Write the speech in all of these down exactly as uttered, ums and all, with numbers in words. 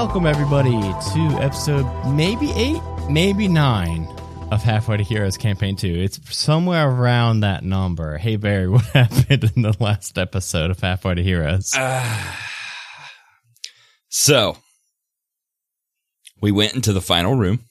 Welcome, everybody, to episode maybe eight, maybe nine of Halfway to Heroes Campaign two. It's somewhere around that number. Hey, Barry, what happened in the last episode of Halfway to Heroes? Uh, so, we went into the final room,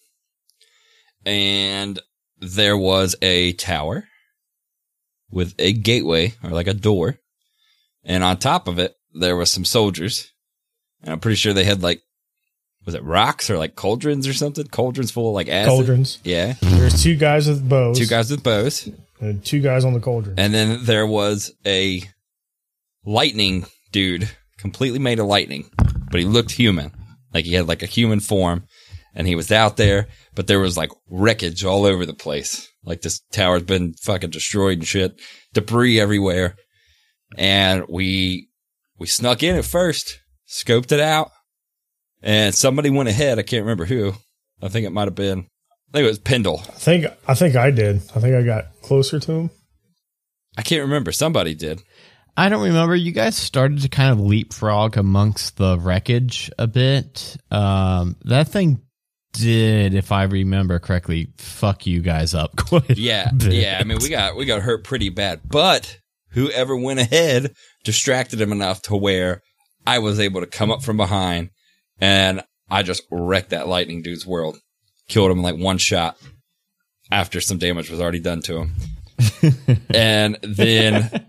and there was a tower with a gateway, or like a door, and on top of it, there was some soldiers. And I'm pretty sure they had, like, was it rocks or, like, cauldrons or something? Cauldrons full of, like, acid? Cauldrons. Yeah. There's two guys with bows. Two guys with bows. And two guys on the cauldron. And then there was a lightning dude, completely made of lightning, but he looked human. Like, he had, like, a human form, and he was out there, but there was, like, wreckage all over the place. Like, this tower's been fucking destroyed and shit. Debris everywhere. And we, we snuck in at first. Scoped it out, and somebody went ahead. I can't remember who. I think it might have been. I think it was Pendle. I think I think I did. I think I got closer to him. I can't remember. Somebody did. I don't remember. You guys started to kind of leapfrog amongst the wreckage a bit. Um, that thing did, if I remember correctly, fuck you guys up quite Yeah, a bit. yeah. I mean, we got we got hurt pretty bad, but whoever went ahead distracted him enough to where I was able to come up from behind, and I just wrecked that lightning dude's world. Killed him in like one shot after some damage was already done to him. And then,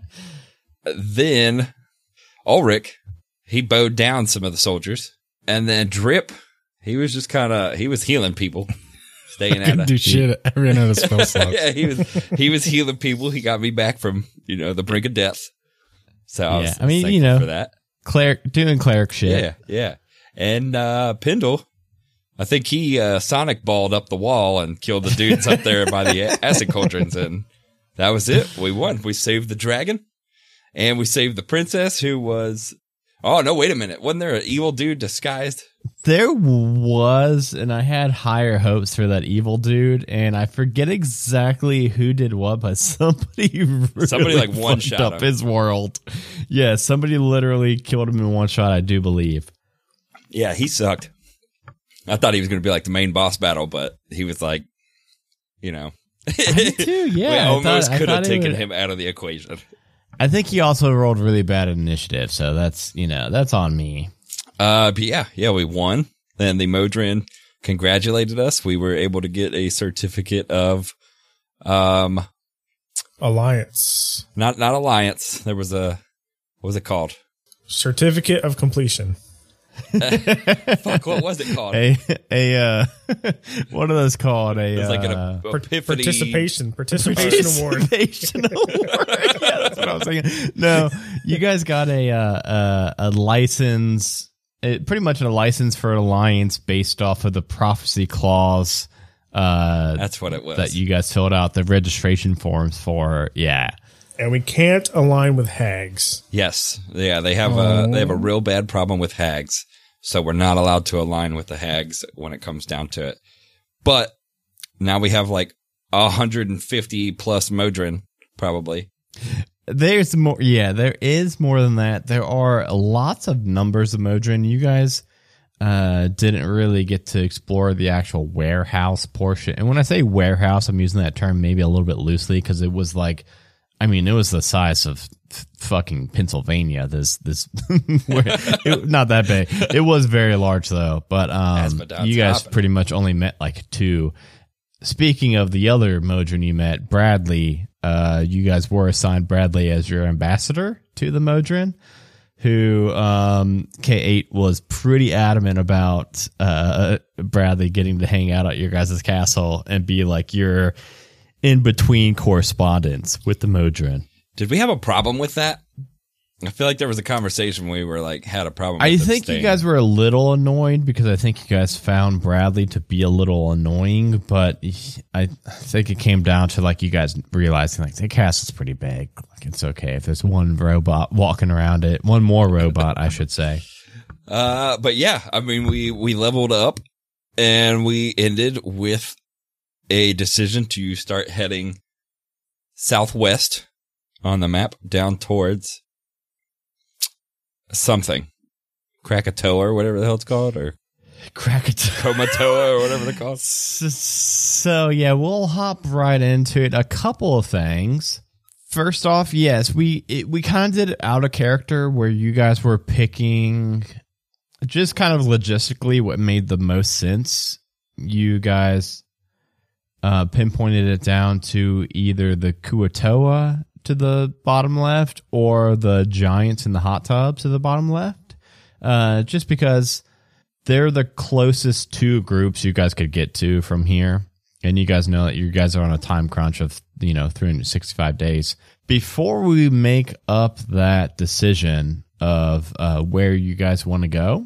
then Ulrich, he bowed down some of the soldiers. And then Drip, he was just kind of, he was healing people. Staying out of do shit. I ran out of spell slots. Yeah, he was, he was healing people. He got me back from, you know, the brink of death. So I was, Yeah, I mean, thankful you know. for that. Cleric, doing cleric shit. Yeah, yeah. And uh, Pendle, I think he uh, sonic balled up the wall and killed the dudes up there by the acid cauldrons, and that was it. We won. We saved the dragon, and we saved the princess, who was... Oh, no, wait a minute. Wasn't there an evil dude disguised? There was, and I had higher hopes for that evil dude, and I forget exactly who did what, but somebody really Somebody, like, fucked one-shot up him. his world. Yeah, somebody literally killed him in one shot, I do believe. Yeah, he sucked. I thought he was going to be like the main boss battle, but he was like, you know... Me too, yeah. we I almost thought- I could have thought it taken would- him out of the equation. I think he also rolled really bad at initiative, so that's, you know, that's on me. Uh, but yeah, yeah, we won. And the Modron congratulated us. We were able to get a certificate of, um, Alliance. not, not alliance. There was a, what was it called? Certificate of completion. Fuck, what was it called? A, a, uh, what are those called? A, It was like an uh, ep- epiphany. Participation. Participation award. Participation award. Yeah, that's what I was thinking. No, you guys got a uh, uh, a license, it, pretty much a license for an alliance based off of the prophecy clause. Uh, That's what it was. that you guys filled out the registration forms for. Yeah. And we can't align with hags. Yes. Yeah, they have a, they have a real bad problem with hags. So we're not allowed to align with the hags when it comes down to it. But now we have like one hundred fifty plus Modron, probably. There's more. Yeah, there is more than that. There are lots of numbers of Modron. You guys uh, didn't really get to explore the actual warehouse portion. And when I say warehouse, I'm using that term maybe a little bit loosely because it was like, I mean, it was the size of f- fucking Pennsylvania. This, this, it, not that big. It was very large though. But um, you guys hopping. pretty much only met like two. Speaking of the other Modron you met, Bradley, uh, you guys were assigned Bradley as your ambassador to the Modron, who um, K eight was pretty adamant about uh, Bradley getting to hang out at your guys' castle and be like your in-between correspondence with the Modron. Did we have a problem with that? I feel like there was a conversation where we were like, had a problem with I them think staying. you guys were a little annoyed because I think you guys found Bradley to be a little annoying, but I think it came down to like you guys realizing like the castle's pretty big. Like it's okay if there's one robot walking around it, one more robot, I should say. Uh, but yeah, I mean, we, we leveled up and we ended with a decision to start heading southwest on the map down towards something. Krakatoa or whatever the hell it's called, or Krakatoa. Komatoa or whatever they're called. So, so yeah, we'll hop right into it. A couple of things. First off, yes, we it, we kind of did it out of character where you guys were picking just kind of logistically what made the most sense. You guys uh, pinpointed it down to either the Kuatoa to the bottom left or the Giants in the hot tub to the bottom left, uh, just because they're the closest two groups you guys could get to from here. And you guys know that you guys are on a time crunch of, you know, three hundred sixty-five days. Before we make up that decision of uh, where you guys want to go,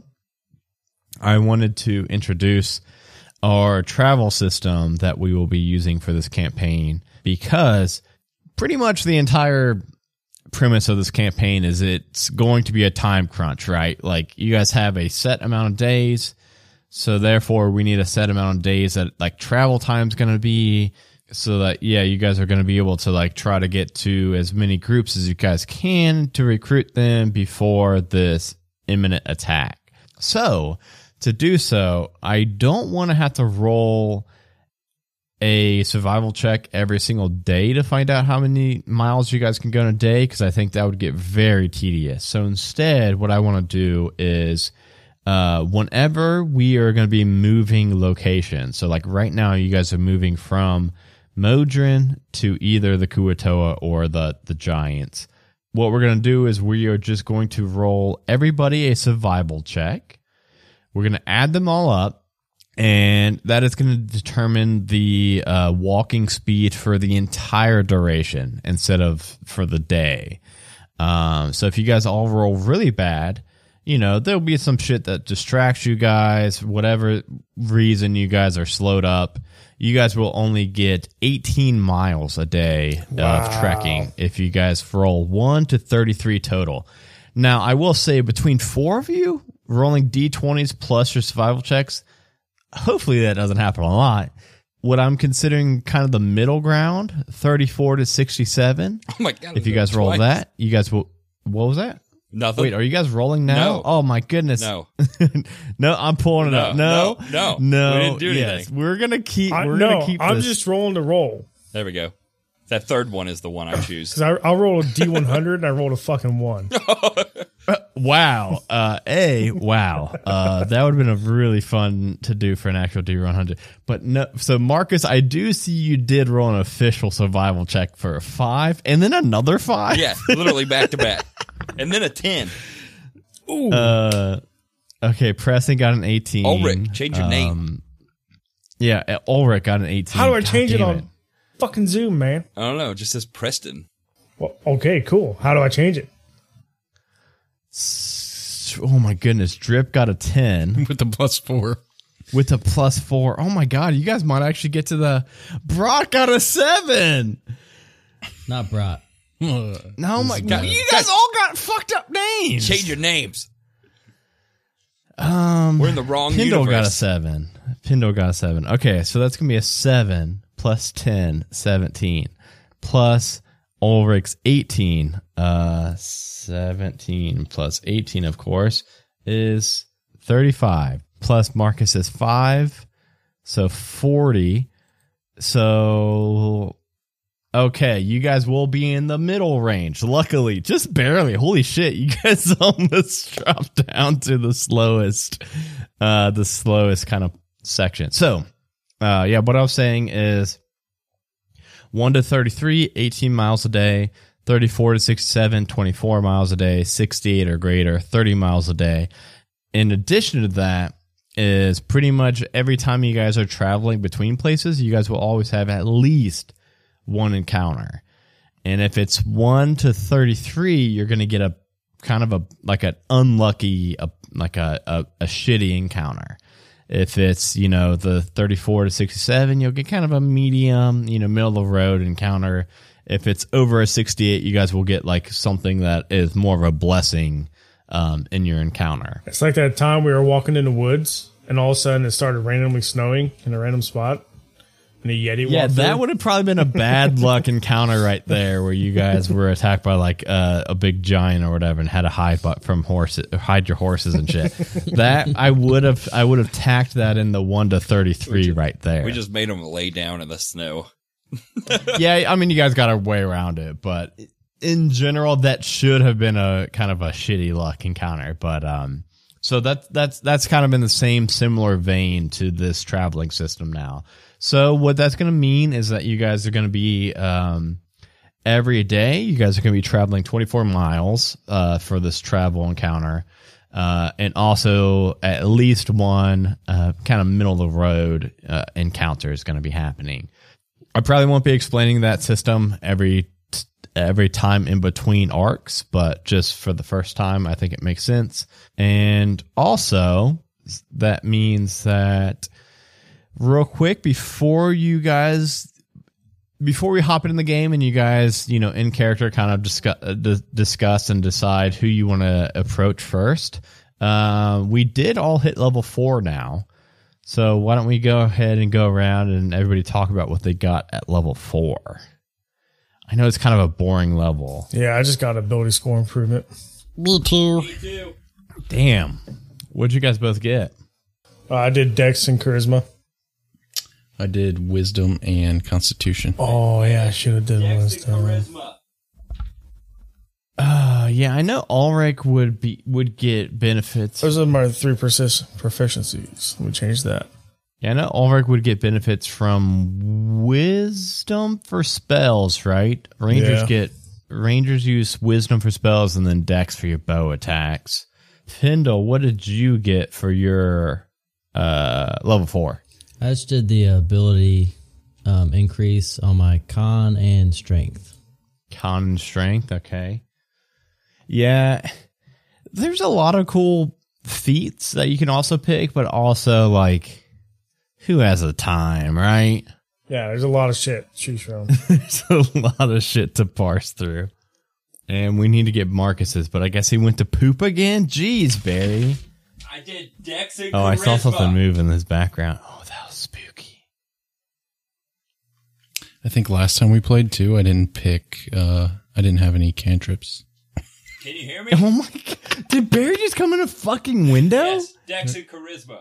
I wanted to introduce our travel system that we will be using for this campaign, because pretty much the entire premise of this campaign is it's going to be a time crunch, right? Like, you guys have a set amount of days. So therefore, we need a set amount of days that like travel time is going to be, so that, yeah, you guys are going to be able to like try to get to as many groups as you guys can to recruit them before this imminent attack. So to do so, I don't want to have to roll a survival check every single day to find out how many miles you guys can go in a day, because I think that would get very tedious. So instead, what I want to do is Uh, whenever we are going to be moving locations, so like right now, you guys are moving from Modron to either the Kuatoa or the, the Giants. What we're going to do is we are just going to roll everybody a survival check. We're going to add them all up, and that is going to determine the uh, walking speed for the entire duration instead of for the day. Um, so if you guys all roll really bad, you know, there'll be some shit that distracts you guys, whatever reason you guys are slowed up. You guys will only get eighteen miles a day Wow. of trekking if you guys roll one to thirty-three total. Now, I will say between four of you rolling D twenties plus your survival checks, hopefully that doesn't happen a lot. What I'm considering kind of the middle ground, thirty-four to sixty-seven. Oh my God. If you guys roll twice. that, you guys will, what was that? Nothing. Wait, are you guys rolling now? No. Oh my goodness. No. No, I'm pulling it No, up. No, no, no. no. We didn't do yes, anything. we're gonna keep. I, We're no, gonna keep. I'm this. just rolling to roll. There we go. That third one is the one I choose. Because I'll roll a D one hundred and I rolled a fucking one. Wow. Uh, a wow. Uh, that would have been a really fun to do for an actual D one hundred. But no. So Marcus, I do see you did roll an official survival check for a five, and then another five. Yeah, literally back to back. And then a ten. Ooh. Uh, okay. Preston got an eighteen. Ulrich, change your name. Um, Yeah, Ulrich got an eighteen. How do I God change it damn on fucking Zoom, man? I don't know. It just says Preston. Well, okay, cool. How do I change it? S- Oh my goodness. Drip got a ten with the plus four. with a plus four. Oh my God. You guys might actually get to the. Brock got a seven. Not brat. No, my God. guys- You guys all got fucked up names. Change your names. Um, We're in the wrong Pindle universe. got a seven. Pindle got a seven. Okay, so that's going to be a seven plus ten, seventeen. Plus Ulrich's eighteen. Uh, seventeen plus eighteen, of course, is thirty-five. Plus Marcus's five, so forty. So, okay, you guys will be in the middle range. Luckily, just barely. Holy shit, you guys almost dropped down to the slowest, uh, the slowest kind of section. So, uh, yeah, what I was saying is one to thirty-three, eighteen miles a day, thirty-four to sixty-seven, twenty-four miles a day, sixty-eight or greater, thirty miles a day. In addition to that, is pretty much every time you guys are traveling between places, you guys will always have at least one encounter. And if it's one to thirty-three, you're going to get a kind of a like an unlucky, a, like a, a, a shitty encounter. If it's, you know, the thirty-four to sixty-seven, you'll get kind of a medium, you know, middle of the road encounter. If it's over a sixty-eight, you guys will get like something that is more of a blessing um, in your encounter. It's like that time we were walking in the woods and all of a sudden it started randomly snowing in a random spot. And And a Yeti Yeah, walked that through. would have probably been a bad luck encounter right there, where you guys were attacked by like uh, a big giant or whatever, and had to hide bu- from horses, hide your horses and shit. That I would have, I would have tacked that in the one to thirty-three right there. We just made them lay down in the snow. Yeah, I mean, you guys got a way around it, but in general, that should have been a kind of a shitty luck encounter. But um, so that that's that's kind of in the same similar vein to this traveling system now. So what that's going to mean is that you guys are going to be um, every day. You guys are going to be traveling twenty-four miles uh, for this travel encounter, uh, and also at least one uh, kind of middle of the road uh, encounter is going to be happening. I probably won't be explaining that system every every time in between arcs, but just for the first time, I think it makes sense. And also, that means that real quick before you guys, before we hop into the game and you guys, you know, in character kind of discuss, uh, d- discuss and decide who you want to approach first, uh, we did all hit level four now. So why don't we go ahead and go around and everybody talk about what they got at level four? I know it's kind of a boring level. Yeah, I just got ability score improvement. Me too. Me too. Damn. What'd you guys both get? Uh, I did Dex and Charisma. I did wisdom and constitution. Oh, yeah, I should have did wisdom. Uh, yeah, I know Ulrich would be would get benefits. Those are my three persist proficiencies. We changed that. Yeah, I know Ulrich would get benefits from wisdom for spells, right? Rangers Yeah. get Rangers use wisdom for spells and then dex for your bow attacks. Pendle, what did you get for your uh level four? I just did the ability um, increase on my con and strength. Con and strength, okay. Yeah, there's a lot of cool feats that you can also pick, but also, like, who has the time, right? Yeah, there's a lot of shit to choose from. There's a lot of shit to parse through. And we need to get Marcus's, but I guess he went to poop again? Jeez, Barry. I did Dex and Oh, I saw Charisma. something move in this background. Oh, that was spooky. I think last time we played too, I didn't pick, uh, I didn't have any cantrips. Can you hear me? Oh my god. Did Barry just come in a fucking window? Yes, Dex and Charisma.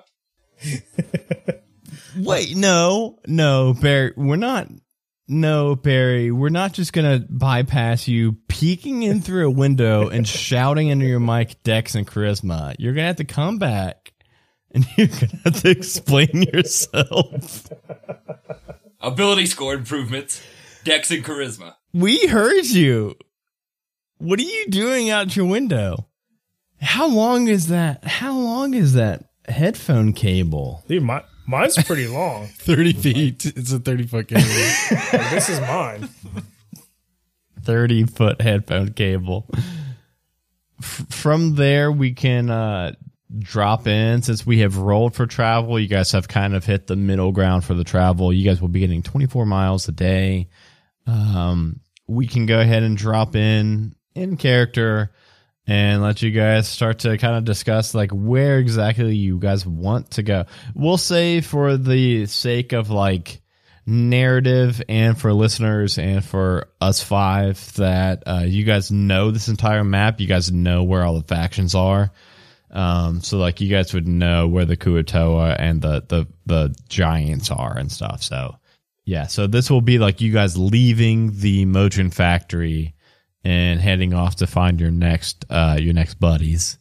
Wait, no, no, Barry, we're not. No, Barry, we're not just gonna bypass you peeking in through a window and shouting into your mic, Dex and Charisma. You're gonna have to come back, and you're gonna have to explain yourself. Ability score improvements. Dex and Charisma. We heard you. What are you doing out your window? How long is that? How long is that headphone cable? Dude, my, mine's pretty long. thirty feet. It's a thirty foot cable. Like, this is mine. thirty foot headphone cable. F- from there, we can uh, drop in. Since we have rolled for travel, you guys have kind of hit the middle ground for the travel. You guys will be getting twenty-four miles a day. Um, we can go ahead and drop in in character and let you guys start to kind of discuss like where exactly you guys want to go. We'll say for the sake of like narrative and for listeners and for us five that uh, you guys know this entire map. You guys know where all the factions are. Um, so like you guys would know where the Kuo-toa and the, the, the giants are and stuff. So yeah, so this will be like you guys leaving the Modron factory and heading off to find your next, uh, your next buddies.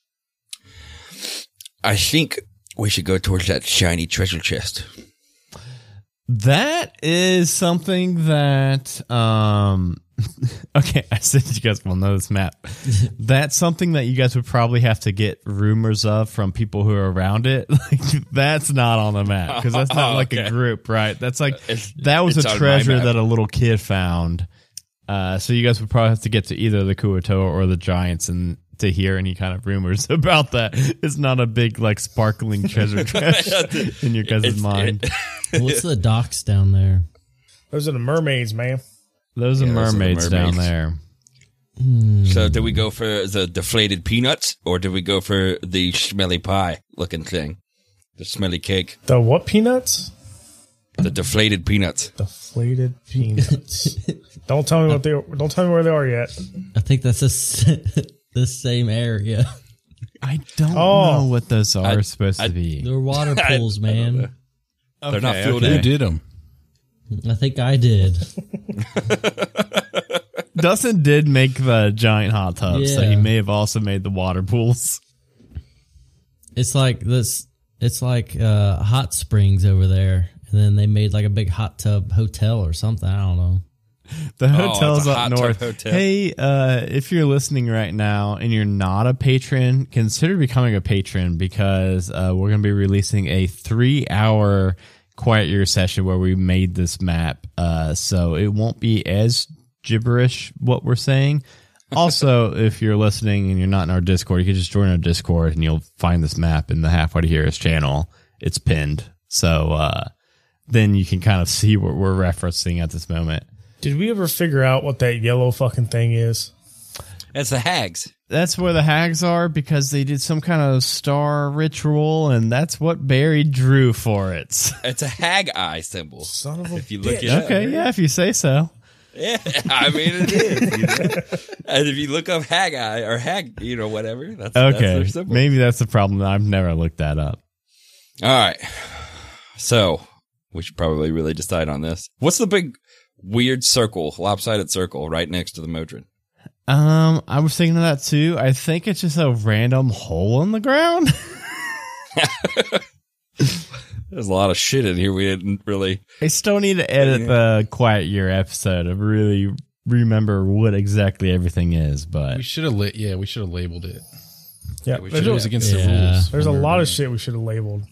I think we should go towards that shiny treasure chest. That is something that, um, okay, I said you guys will know this map. That's something that you guys would probably have to get rumors of from people who are around it. Like, that's not on the map because that's not like Okay. a group, right? That's like, It's- that was it's a on my treasure map. that a little kid found. Uh, so you guys would probably have to get to either the Kuo-toa or the giants and to hear any kind of rumors about that. It's not a big, like, sparkling treasure chest in your guys' It's- mind. What's the docks down there? Those are the mermaids, man. Those are Yeah, those are the mermaids down mermaids. there. So did we go for the deflated peanuts or did we go for the smelly pie looking thing? The smelly cake. The what peanuts? The deflated peanuts. Deflated peanuts. Don't tell me what they. Don't tell me where they are yet. I think that's the s- the same area. I don't Oh. know what those are I- supposed I- to be. They're water pools, man. They're not Okay, filled okay. Who in. did them? I think I did. Dustin did make the giant hot tub, so he Yeah. may have also made the water pools. It's like this. It's like uh, hot springs over there, and then they made like a big hot tub hotel or something. I don't know. The Oh, hotel's it's a up hot tub north. hotel. Hey, uh, if you're listening right now and you're not a patron, consider becoming a patron because uh, we're going to be releasing a three-hour Quiet Year session where we made this map. Uh, so it won't be as gibberish what we're saying. Also, if you're listening and you're not in our Discord, you can just join our Discord and you'll find this map in the Halfway to Heroes channel. It's pinned. So uh, then you can kind of see what we're referencing at this moment. Did we ever figure out what that yellow fucking thing is? It's the hags. That's where the hags are because they did some kind of star ritual, and that's what Barry drew for it. It's a hag eye symbol. Son of a If you look bitch. it up. Okay, yeah, if you say so. Yeah, I mean it is. You know? And if you look up hag eye or hag, you know, whatever. That's That's Okay, their symbol. maybe that's the problem. I've never looked that up. All right. So we should probably really decide on this. What's the big weird circle, lopsided circle right next to the Modron? Um, I was thinking of that too. I think it's just a random hole in the ground. There's a lot of shit in here we didn't really. I still need to edit the Quiet Year episode to really remember what exactly everything is. But We should have lit. Yeah, we should have labeled it. Yeah, we there's It a, was against Yeah. the rules. there's a when we were lot of doing shit we should have labeled.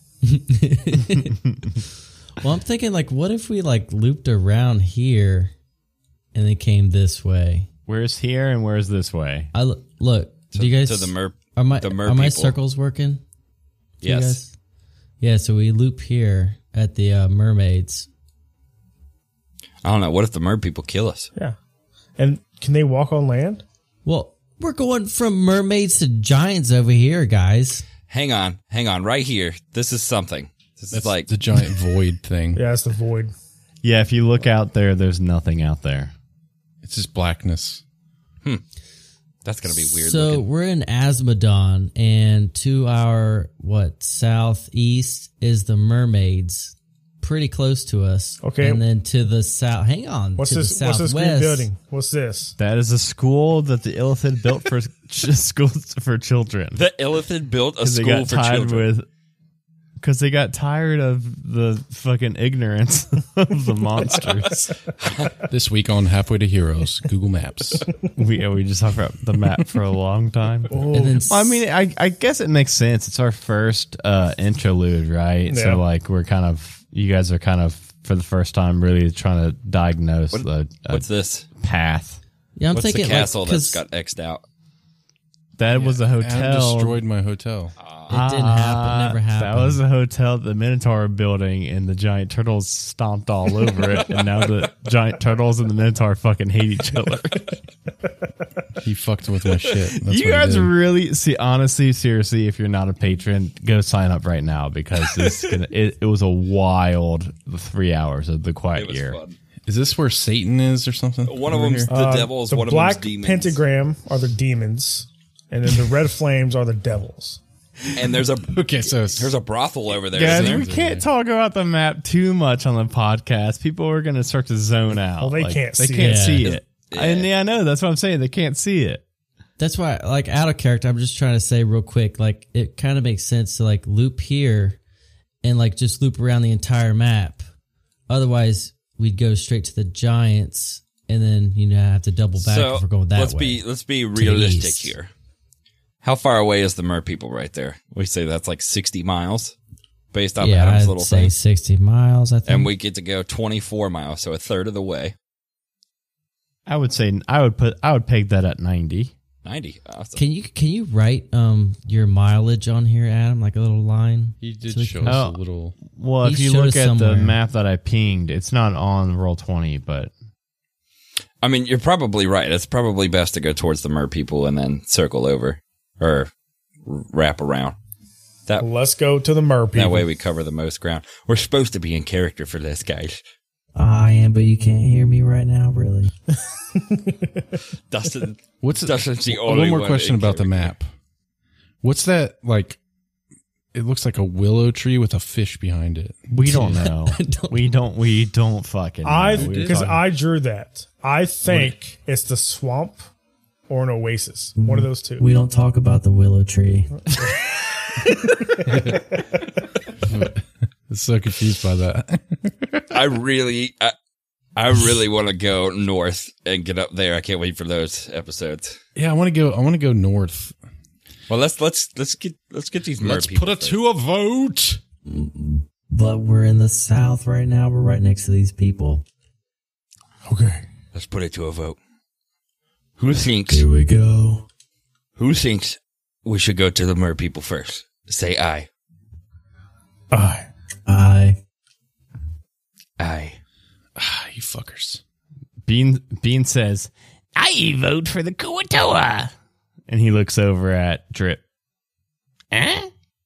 Well, I'm thinking like, what if we like looped around here, and then came this way? where's here and where's this way? I look. look To, do you guys? to the mer? are my the mer are my people. circles working? Do you Yes. guys- Yeah. So we loop here at the uh, mermaids. I don't know. What if the mer people kill us? Yeah, and can they walk on land? Well, we're going from mermaids to giants over here, guys. Hang on, hang on. Right here. This is something. This That's is like the giant void thing. Yeah, it's the void. Yeah, if you look out there, there's nothing out there. It's just blackness. that's gonna be weird. So looking. we're in Asmodon, and to our what southeast is the mermaids, pretty close to us. Okay. and then to the south. Hang on. What's to this? The What's this green southwest, building? What's this? That is a school that the Illithid built for schools for children. The Illithid built a Because they school got for tired children. with, because they got tired of the fucking ignorance of the monsters. This week on Halfway to Heroes, Google Maps. we we just talked about the map for a long time. Oh, And then Well, I mean, I I guess it makes sense. It's our first uh, interlude, right? Yeah. So like we're kind of, you guys are kind of for the first time really trying to diagnose What- the a What's this? path. yeah, I'm What's thinking the castle like, that's 'cause got X'd out? That was a Adam hotel. destroyed my hotel. it didn't happen. Never Ah, happened. That was a hotel the Minotaur were building, and the giant turtles stomped all over it. And now the giant turtles and the Minotaur fucking hate each other. He fucked with my shit. That's what you he guys did. really see, honestly, seriously, if you're not a patron, go sign up right now because this gonna, it, it was a wild three hours of the It Quiet was Year. fun. Is this where Satan is or something? One of Over them's here? the Uh, devils. The One of black them's demons. pentagram are the demons, and then the red flames are the devils. And there's a Okay, so it's, there's a brothel over there. Guys, isn't we there? can't talk about the map too much on the podcast. People are going to start to zone out. Well, they Like, can't They see can't it. see Yeah. it. And yeah, I know. That's what I'm saying. They can't see it. That's why, like, out of character, I'm just trying to say real quick, like, it kind of makes sense to, like, loop here and, like, just loop around the entire map. Otherwise, we'd go straight to the giants and then, you know, have to double back So if we're going that let's way. be let's be the realistic east. here. How far away is the mer people right there? We say that's like sixty miles, based on yeah, Adam's I'd little say thing, sixty miles, I think. and we get to go twenty-four miles, so a third of the way. I would say I would put I would peg that at ninety. Ninety. Awesome. Can you can you write um your mileage on here, Adam, like a little line? he did So we show can- us Oh. a little. Well, He if you showed look us at somewhere. the map that I pinged, it's not on roll twenty, but I mean, you're probably right. It's probably best to go towards the mer people and then circle over or wrap around. That Let's go to the mer people. that way we cover the most ground. We're supposed to be in character for this, guys. I am, but you can't hear me right now, really. Dustin, What's Dustin's the one only more one question in about the character. map? What's that like? It looks like a willow tree with a fish behind it. We don't know. don't- we don't. We don't fucking. I know. We were because talking- I drew that. I think it's the swamp or an oasis. One of those two. We don't talk about the willow tree. I'm so confused by that. I really, I, I really want to go north and get up there. I can't wait for those episodes. Yeah, I want to go. I want to go north. Well, let's let's let's get let's get these. mer Let's people put it first. to a vote. But we're in the South right now. We're right next to these people. Okay. Let's put it to a vote. Who thinks? Here we go. Who thinks we should go to the mer people first? Say aye. Aye. I. Aye. Ah, you fuckers. Bean Bean says, "I vote for the Kuatoa," and he looks over at Drip. Eh?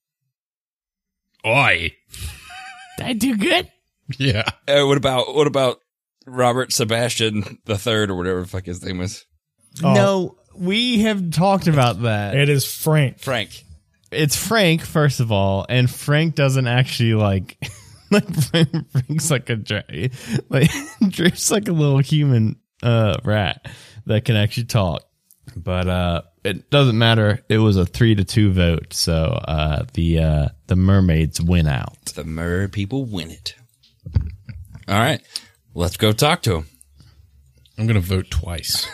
Oi. Did I do good? Yeah. Uh, what about what about Robert Sebastian the Third or whatever the fuck his name was? Oh. No, we have talked about that. It is Frank. Frank. It's Frank, first of all, and Frank doesn't actually like. Like Frank, Frank's like a dra- like Drip's like a little human uh rat that can actually talk. But uh it doesn't matter. It was a three to two vote, so uh the uh the mermaids win out. The mer people win it. All right, let's go talk to him. I'm gonna vote twice.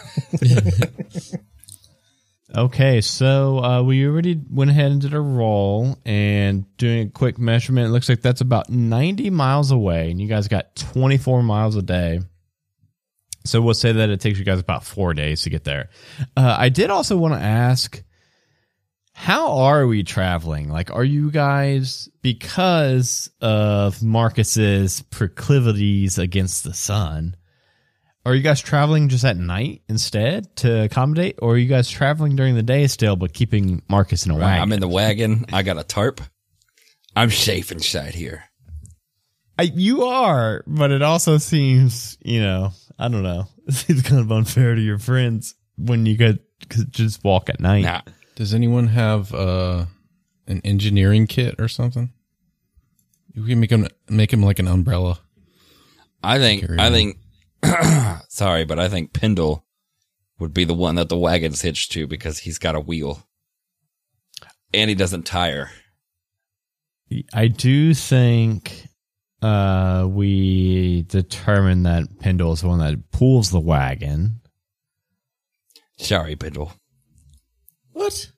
Okay, so uh, we already went ahead and did a roll and doing a quick measurement. It looks like that's about ninety miles away, and you guys got twenty-four miles a day. So we'll say that it takes you guys about four days to get there. Uh, I did also want to ask, how are we traveling? Like, are you guys, because of Marcus's proclivities against the sun, are you guys traveling just at night instead to accommodate, or are you guys traveling during the day still, but keeping Marcus in a wagon? I'm in the wagon. I got a tarp. I'm safe inside here. I, you are, but it also seems, you know, I don't know. It seems kind of unfair to your friends when you could could just walk at night. Nah, Does anyone have uh, an engineering kit or something? You can make him make him like an umbrella. I think Carry I on. think. Sorry, but I think Pendle would be the one that the wagon's hitched to because he's got a wheel and he doesn't tire. I do think uh, we determined that Pendle is the one that pulls the wagon. Sorry, Pendle. What?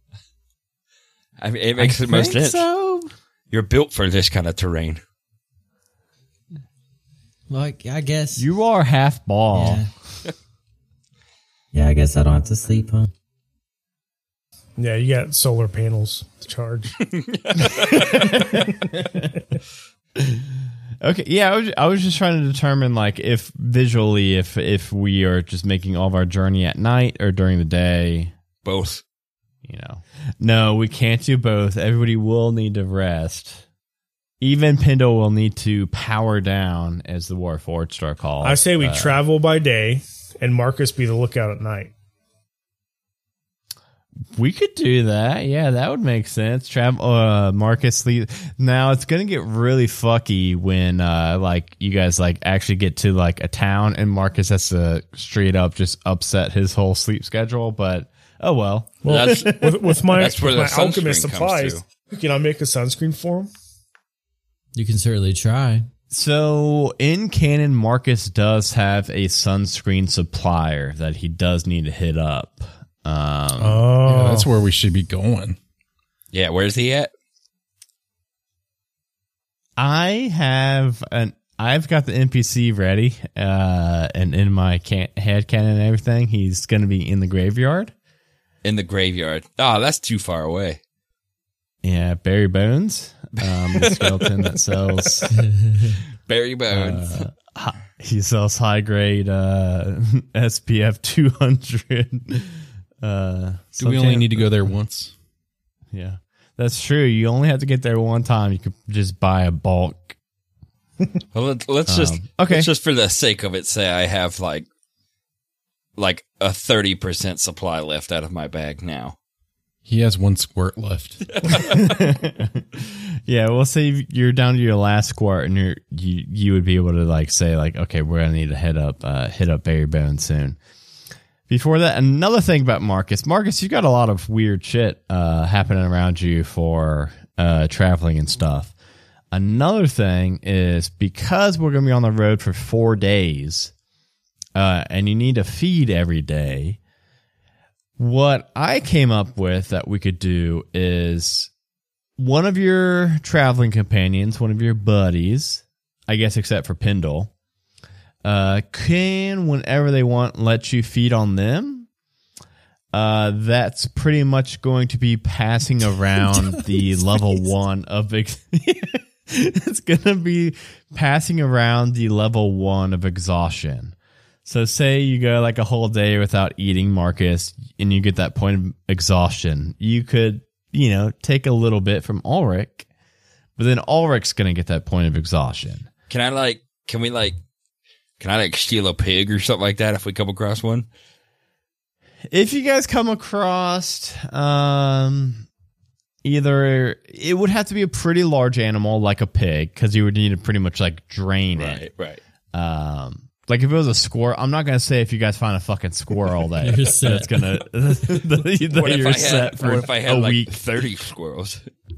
I mean, it makes I the most think sense. so. You're built for this kind of terrain. Like, I guess. You are half ball. Yeah. Yeah, I guess I don't have to sleep, huh? Yeah, you got solar panels to charge. Okay, yeah, I was, I was just trying to determine, like, if visually, if if we are just making all of our journey at night or during the day. Both. You know, no, we can't do both. Everybody will need to rest. Even Pendle will need to power down, as the War Forge Star calls. I say we Uh, travel by day and Marcus be the lookout at night. We could do that. Yeah, that would make sense. Travel, uh, Marcus sleep. Now it's gonna get really fucky when, uh, like you guys like actually get to like a town and Marcus has to straight up just upset his whole sleep schedule. But oh well. Well, That's- with, with my, that's where with the my sunscreen alchemist comes supplies, can I make a sunscreen for him? You can certainly try. So in canon, Marcus does have a sunscreen supplier that he does need to hit up. Um, Oh, Yeah, that's where we should be going. Yeah, where's he at? I have an. I've got the N P C ready, uh, and in my can- head cannon and everything, he's going to be in the graveyard. In the graveyard. Oh, that's too far away. Yeah, Barry Bones, um, the skeleton that sells. Barry Bones. Uh, hi- he sells high grade uh, S P F two hundred. Uh, Do we only need to go there once? Yeah. That's true. You only have to get there one time. You could just buy a bulk. Well, let, let's just Um, okay. Let's just for the sake of it, say I have like like a thirty percent supply left out of my bag now. He has one squirt left. Yeah, we'll say you're down to your last squirt, and you're you you would be able to like say like, okay, we're gonna need to hit up uh, hit up Barry Bones soon. Before that, another thing about Marcus, Marcus, you got a lot of weird shit uh, happening around you for uh, traveling and stuff. Another thing is because we're gonna be on the road for four days, uh, and you need to feed every day. What I came up with that we could do is one of your traveling companions, one of your buddies, I guess except for Pendle, uh, can, whenever they want, let you feed on them. Uh, that's pretty much going to be passing around the level one of ex- it's going to be passing around the level one of exhaustion. So say you go like a whole day without eating, Marcus, and you get that point of exhaustion. You could, you know, take a little bit from Ulrich, but then Ulrich's going to get that point of exhaustion. Can I like? Can we like? Can I like steal a pig or something like that if we come across one? If you guys come across, um, either it would have to be a pretty large animal like a pig because you would need to pretty much like drain it. Right, right. Um, Like if it was a squirrel, I'm not gonna say if you guys find a fucking squirrel that You're set. that's gonna that What if you're I set had? for What if I a had like week. thirty squirrels?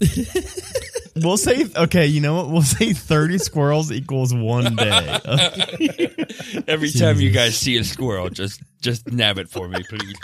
We'll say okay. You know what? We'll say thirty squirrels equals one day. Every time you guys see a squirrel, just just nab it for me, please.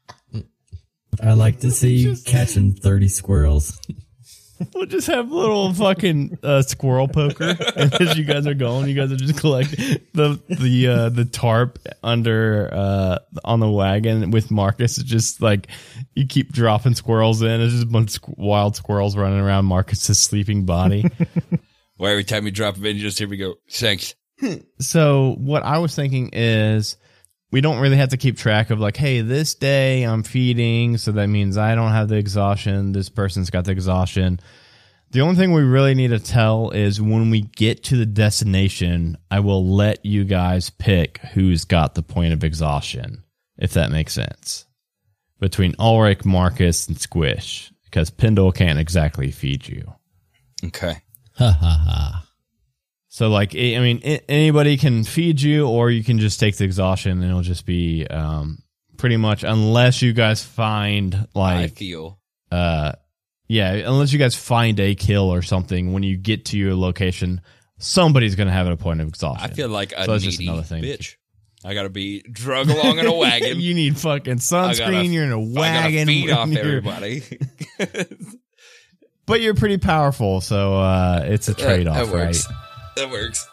I like to see you catching thirty squirrels. We'll just have little fucking uh, squirrel poker, and as you guys are going, you guys are just collecting the the uh, the tarp under uh, on the wagon with Marcus. It's just like you keep dropping squirrels in. It's just a bunch of squ- wild squirrels running around Marcus's sleeping body. Well, every time you drop them in, you just hear me go, thanks. So what I was thinking is we don't really have to keep track of like, hey, this day I'm feeding, so that means I don't have the exhaustion. This person's got the exhaustion. The only thing we really need to tell is when we get to the destination, I will let you guys pick who's got the point of exhaustion, if that makes sense. Between Ulrich, Marcus, and Squish, because Pendle can't exactly feed you. Okay. Ha ha ha. So, like, I mean, anybody can feed you, or you can just take the exhaustion, and it'll just be um, pretty much, unless you guys find, I like, feel. uh, yeah, unless you guys find a kill or something, when you get to your location, somebody's going to have a point of exhaustion. I feel like a So that's needy just another thing. bitch. I gotta be drug along in a wagon. You need fucking I sunscreen, gotta- you're in a I gotta wagon. feed off when you're- everybody. But you're pretty powerful, so uh, it's a trade-off, that works. right? That works.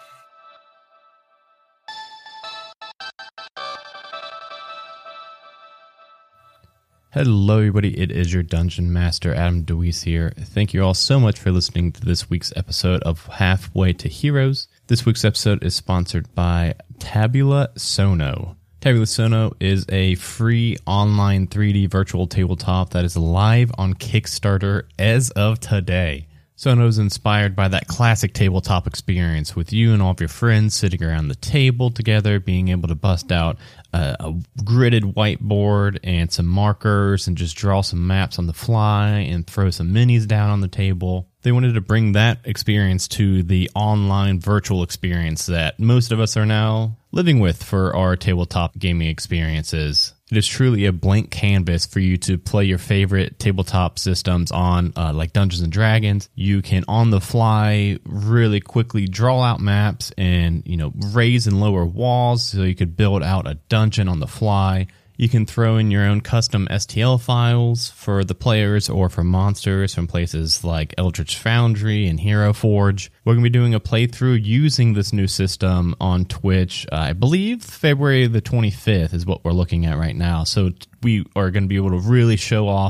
Hello, everybody. It is your Dungeon Master, Adam DeWeese here. Thank you all so much for listening to this week's episode of Halfway to Heroes. This week's episode is sponsored by Tabula Sono. Tabula Sono is a free online three D virtual tabletop that is live on Kickstarter as of today. Sono is inspired by that classic tabletop experience with you and all of your friends sitting around the table together, being able to bust out a, a gridded whiteboard and some markers and just draw some maps on the fly and throw some minis down on the table. They wanted to bring that experience to the online virtual experience that most of us are now living with for our tabletop gaming experiences. It is truly a blank canvas for you to play your favorite tabletop systems on, uh, like Dungeons and Dragons. You can, on the fly, really quickly draw out maps and, you know, raise and lower walls so you could build out a dungeon on the fly. You can throw in your own custom S T L files for the players or for monsters from places like Eldritch Foundry and Hero Forge. We're going to be doing a playthrough using this new system on Twitch. Uh, I believe February the twenty-fifth is what we're looking at right now. So we are going to be able to really show off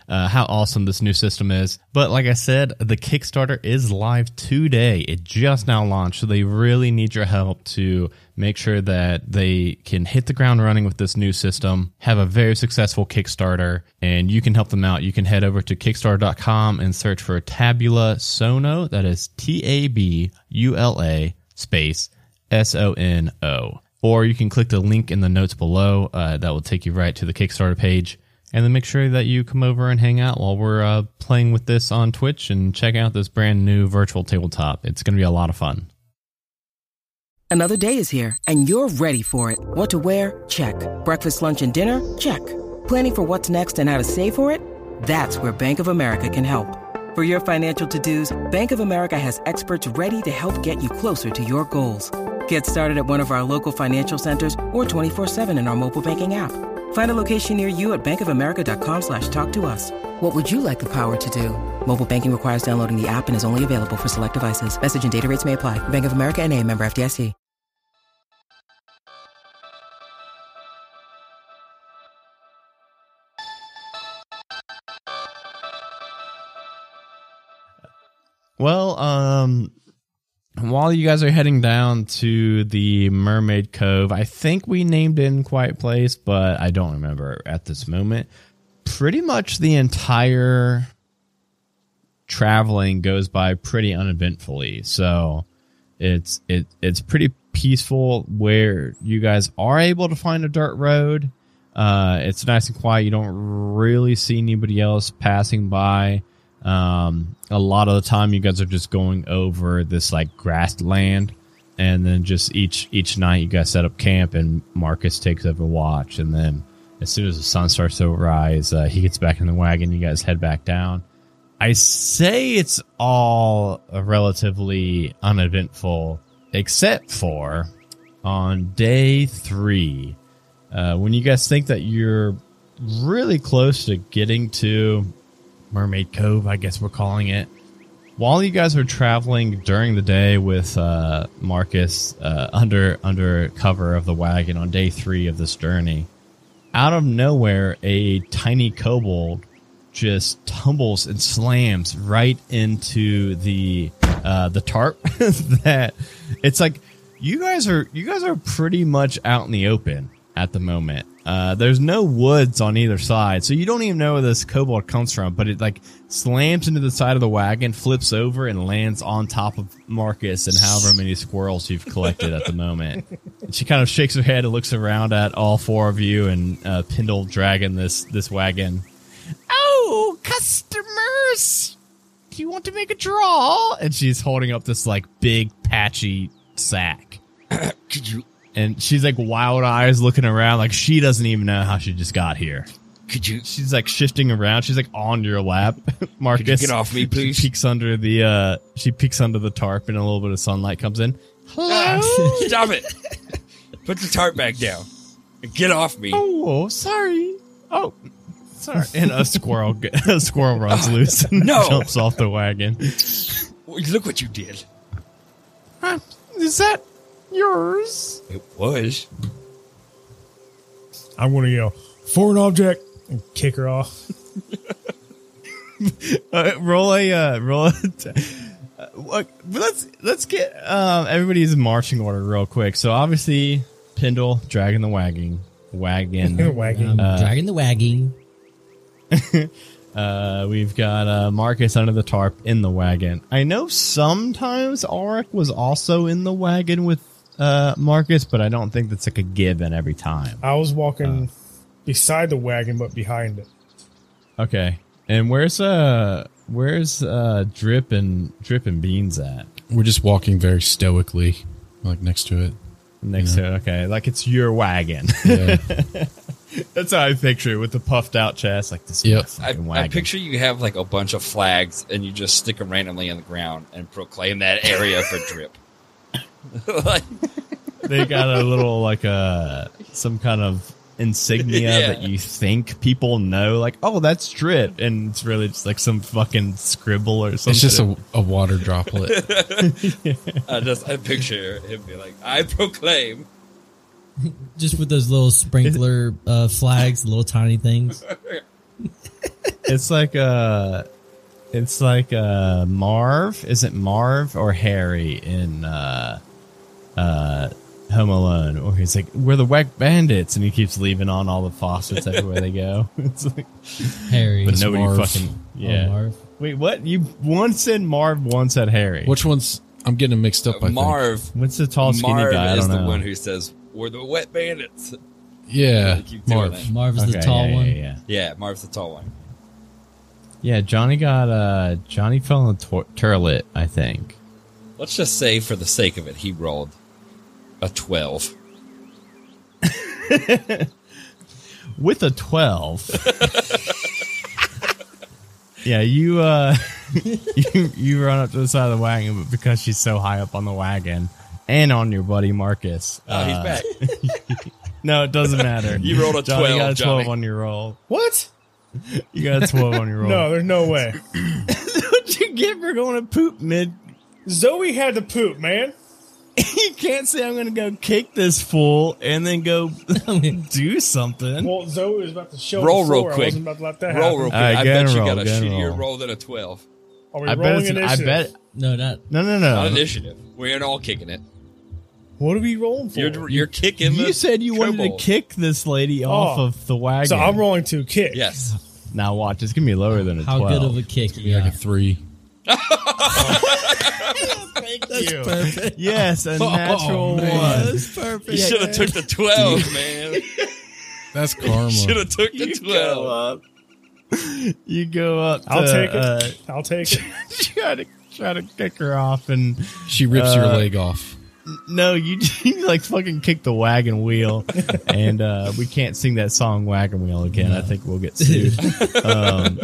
uh, how awesome this new system is. But like I said, the Kickstarter is live today. It just now launched, so they really need your help to make sure that they can hit the ground running with this new system, have a very successful Kickstarter, and you can help them out. You can head over to Kickstarter dot com and search for Tabula Sono. That is T A B U L A space S O N O. Or you can click the link in the notes below. Uh, that will take you right to the Kickstarter page. And then make sure that you come over and hang out while we're uh, playing with this on Twitch and check out this brand new virtual tabletop. It's going to be a lot of fun. Another day is here, and you're ready for it. What to wear? Check. Breakfast, lunch, and dinner? Check. Planning for what's next and how to save for it? That's where Bank of America can help. For your financial to-dos, Bank of America has experts ready to help get you closer to your goals. Get started at one of our local financial centers or twenty-four seven in our mobile banking app. Find a location near you at bankofamerica.com slash talk to us. What would you like the power to do? Mobile banking requires downloading the app and is only available for select devices. Message and data rates may apply. Bank of America N A, member F D I C. Well, um... while you guys are heading down to the Mermaid Cove, I think we named it in Quiet Place, but I don't remember at this moment. Pretty much the entire traveling goes by pretty uneventfully, so it's it it's pretty peaceful where you guys are able to find a dirt road. Uh, it's nice and quiet. You don't really see anybody else passing by. Um, a lot of the time you guys are just going over this like grassland, and then just each, each night you guys set up camp and Marcus takes over watch. And then as soon as the sun starts to rise, uh, he gets back in the wagon. You guys head back down. I say it's all relatively uneventful, except for on day three, uh, when you guys think that you're really close to getting to Mermaid Cove, I guess we're calling it. While you guys are traveling during the day with uh, Marcus uh, under under cover of the wagon on day three of this journey, out of nowhere, a tiny kobold just tumbles and slams right into the uh, the tarp. That it's like you guys are you guys are pretty much out in the open at the moment. Uh, there's no woods on either side, so you don't even know where this kobold comes from, but it like slams into the side of the wagon, flips over, and lands on top of Marcus and however many squirrels you've collected at the moment. And she kind of shakes her head and looks around at all four of you and uh, Pendle dragging this, this wagon. Oh, customers! Do you want to make a draw? And she's holding up this like big patchy sack. Could you... And she's like wild eyes looking around like she doesn't even know how she just got here. Could you? She's like shifting around. She's like on your lap, Marcus. Could you get off me, please? She peeks under the uh, she peeks under the tarp, and a little bit of sunlight comes in. Hello. Stop it! Put the tarp back down. Get off me. Oh, sorry. Oh, sorry. And a squirrel, a squirrel runs loose and no. jumps off the wagon. Look what you did. Huh, is that yours? It was. I'm going to yell, foreign object, and kick her off. uh, roll a, uh, roll a, t- uh, look, let's, let's get, um, everybody's marching order real quick. So obviously, Pendle dragging the wagon, wagon, wagon. Um, dragging the wagon. Uh, we've got uh, Marcus under the tarp in the wagon. I know sometimes Auric was also in the wagon with uh, Marcus, but I don't think that's like a given every time. I was walking uh, beside the wagon, but behind it. Okay. And where's uh where's uh Drip and Drip and Beans at? We're just walking very stoically, like next to it. Next yeah. to it, okay. Like it's your wagon. Yeah. That's how I picture it, with the puffed out chest, like this. Yep. Is I, I picture you have like a bunch of flags, and you just stick them randomly on the ground and proclaim that area for Drip. Like, they got a little like a some kind of insignia yeah. that you think people know, like, oh, that's Drip, and it's really just like some fucking scribble or something. It's just a, a water droplet. Yeah. I just I picture him be like, I proclaim. Just with those little sprinkler uh, flags, little tiny things. It's like uh it's like uh Marv. Is it Marv or Harry in uh uh Home Alone? Or he's like, we're the Wet Bandits, and he keeps leaving on all the faucets everywhere they go. It's like, Harry. but nobody Marv. fucking Oh, yeah. Marv. Wait, what? You one said Marv, one said Harry. Which one's? I'm getting mixed up. I think. Marv. What's the tall skinny Marv guy? I is don't the know. one who says, we're the Wet Bandits. Yeah, Keep doing Marv. that. Marv is Okay, the tall yeah, one. Yeah, yeah. Yeah, Marv's the tall one. Yeah, Johnny got uh Johnny fell in the tor- turlet, I think. Let's just say, for the sake of it, he rolled a twelve. With a twelve. Yeah, you uh you you run up to the side of the wagon, but because she's so high up on the wagon and on your buddy Marcus. Oh, uh, he's back. No, it doesn't matter. You rolled a Johnny twelve, got a twelve Johnny. on your roll. What? You got a twelve on your roll. No, there's no way. What'd you get for going to poop mid? Zoe had to poop, man. You can't say I'm gonna go kick this fool and then go do something. Well, Zoe was about to show Roll the real floor. I quick. wasn't about to let that Roll happen. real quick. All right, I get bet a you roll, got a get a shittier roll. roll than a twelve. Are we I bet rolling it's, I initiative? bet No, not. no no Not no. initiative. We ain't all kicking it. What are we rolling for? You're you're kicking. You the said you wanted to kobold. kick this lady off Oh. of the wagon. so I'm rolling to kick. Yes. Now watch, it's gonna be lower than a How twelve. good of a kick you Like a got? three. Thank you. Perfect. Yes, a natural man. one. That's perfect. You should have took the twelve, man. That's karma. Should have took the You go twelve. up. You go up. To, I'll take it. Uh, I'll take it. try to try to kick her off, and She rips your Uh, leg off. no, you, you like fucking kick the wagon wheel, and uh, we can't sing that song "Wagon Wheel" again. I think we'll get sued. um,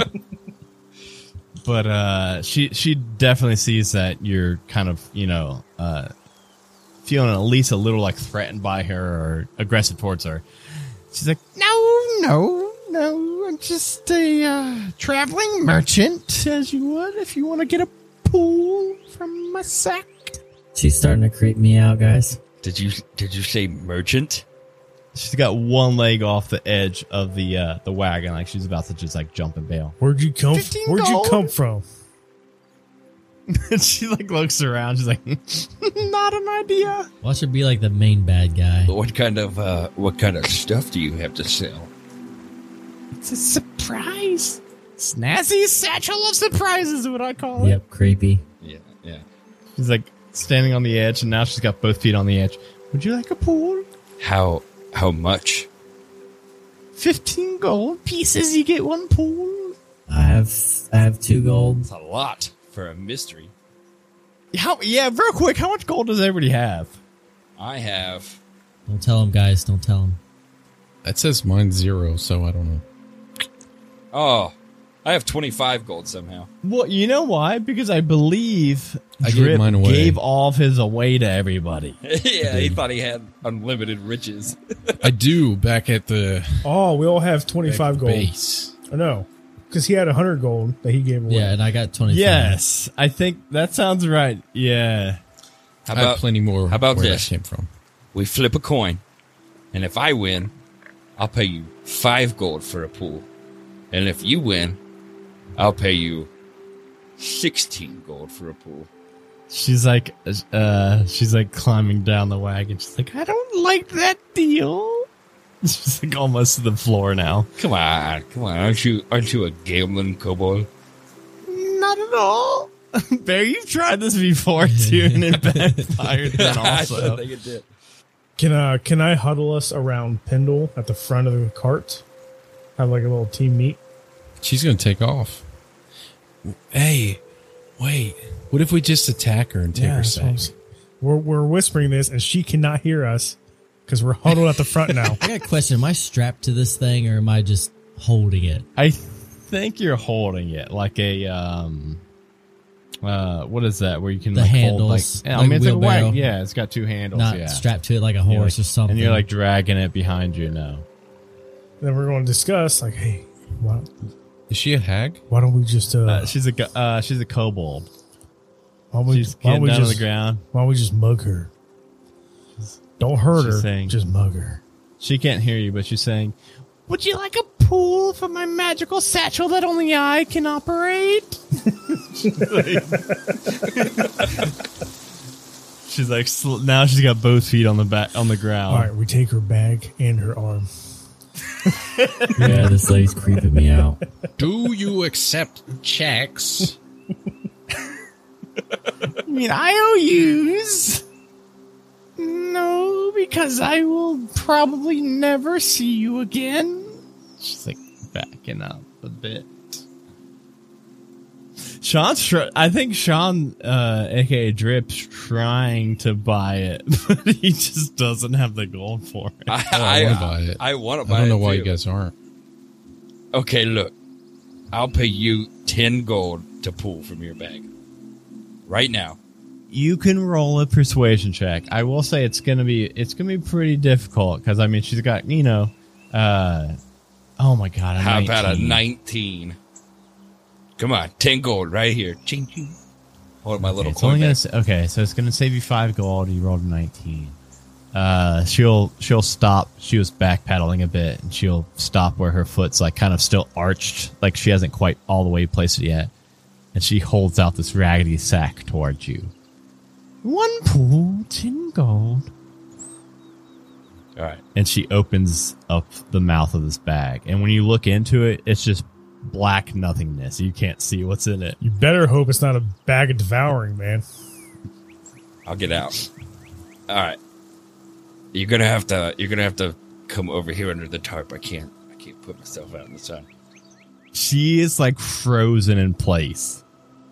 but uh, she she definitely sees that you're kind of you know uh, feeling at least a little like threatened by her or aggressive towards her. She's like, no, no, no, I'm just a uh, traveling merchant, as you would if you want to get a pool from my sack. She's starting to creep me out, guys. Did you did you say merchant? She's got one leg off the edge of the uh, the wagon, like she's about to just like jump and bail. Where'd you come? fifteen Where'd you gold? come from? And she like looks around. She's like, not an idea. Watch her be like the main bad guy. What kind of uh, what kind of stuff do you have to sell? It's a surprise. Snazzy satchel of surprises is what I call it. Yep, creepy. Yeah, yeah. She's like standing on the edge, and now she's got both feet on the edge. Would you like a pool? How how much? Fifteen gold pieces. You get one pool. I have I have two gold. It's a lot for a mystery. How? Yeah, real quick. How much gold does everybody have? I have. Don't tell him, guys. Don't tell him. That says mine's zero, so I don't know. Oh, I have twenty-five gold somehow. Well, you know why? Because I believe I gave Drip mine away. gave all of his away to everybody. Yeah, he thought he had unlimited riches. I do back at the, Oh, we all have back twenty-five at the gold. base. I know. Because he had one hundred gold that he gave away. Yeah, and I got twenty-five. Yes, I think that sounds right. Yeah. How I have about plenty more. how about where this? that came from? we flip a coin, and if I win, I'll pay you five gold for a pool, and if you win, I'll pay you sixteen gold for a pool. She's like, uh, she's like climbing down the wagon. She's like, I don't like that deal. She's like almost to the floor now. Come on, come on! Aren't you aren't you a gambling kobold? Not at all. Bear, you've tried this before too, and it backfired then I also. don't think it did. Can uh can I huddle us around Pendle at the front of the cart? Have like a little team meet. She's going to take off. Hey, wait. What if we just attack her and take her that's what I'm sack? s- We're we're whispering this and she cannot hear us because we're huddled at the front now. I got a question. Am I strapped to this thing or am I just holding it? I think you're holding it like a um, uh, what is that? Where you can The like handles, hold like, I like mean, it's like a wheelbarrow. wagon. Yeah, it's got two handles. Not yeah, strapped to it like a And you're horse like- or something. And you're like dragging it behind you. No, Then we're going to discuss like, hey, why, Is she a hag? why don't we just uh, uh, she's a go- uh, she's a kobold. why don't we, She's why getting don't we down just on the ground. why don't we just mug her? Don't hurt she's her. saying- Just mug her. She can't hear you, but she's saying, Would you like a pool for my magical satchel that only I can operate? She's like, sl- now she's got both feet on the back on the ground. All right, we take her bag and her arm. Yeah, this lady's creeping me out. Do you accept checks? I mean, I O Us? No, because I will probably never see you again. She's like backing up a bit. Sean's, tr- I think Sean, uh, aka Drip's, trying to buy it, but he just doesn't have the gold for it. I, Oh, I I, want to buy it. I want to buy it. I don't know why too. you guys aren't. Okay, look. I'll pay you ten gold to pull from your bag. Right now. You can roll a persuasion check. I will say it's gonna be it's gonna be pretty difficult because I mean she's got you know, uh, oh my god, a How nineteen. about a nineteen? Come on, ten gold right here. Ching ching. Hold up my little Okay, it's coin only gonna bag. sa- okay, so it's gonna save you five gold. You rolled a nineteen. Uh, she'll she'll stop. She was backpedaling a bit, and she'll stop where her foot's like kind of still arched, like she hasn't quite all the way placed it yet. And she holds out this raggedy sack towards you. One pool, ten gold. All right. And she opens up the mouth of this bag, and when you look into it, it's just black nothingness. You can't see what's in it. You better hope it's not a bag of devouring, man. I'll get out. All right. You're gonna have to. You're gonna have to come over here under the tarp. I can't. I can't put myself out in the sun. She is like frozen in place.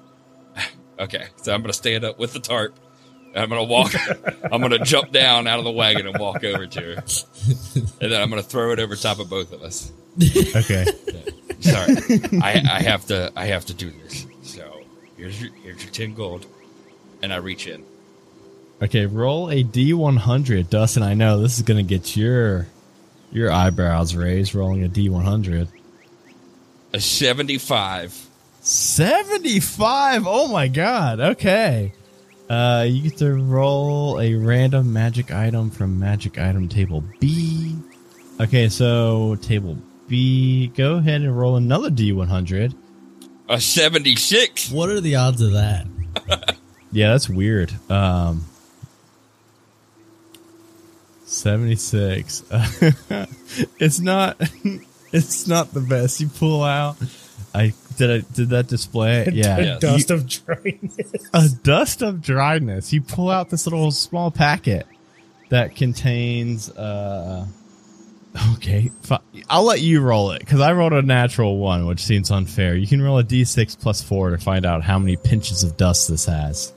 Okay, so I'm gonna stand up with the tarp. And I'm gonna walk. I'm gonna jump down out of the wagon and walk over to her, and then I'm gonna throw it over top of both of us. Okay. Sorry, I, I have to. I have to do this. So here's your here's your ten gold, and I reach in. Okay, roll a D one hundred. Dustin, I know this is going to get your your eyebrows raised rolling a D one hundred. A seventy-five. seventy-five. Oh my god. Okay. Uh you get to roll a random magic item from magic item table B. Okay, so table B, go ahead and roll another D one hundred. A seventy-six. What are the odds of that? Yeah, that's weird. Um seventy-six. It's not it's not the best. You pull out I did I did that display it? Yeah. A Yes. dust You- of dryness. a dust of dryness. You pull out this little small packet that contains uh okay, fi- I'll let you roll it because I rolled a natural one, which seems unfair. You can roll a D six plus four to find out how many pinches of dust this has.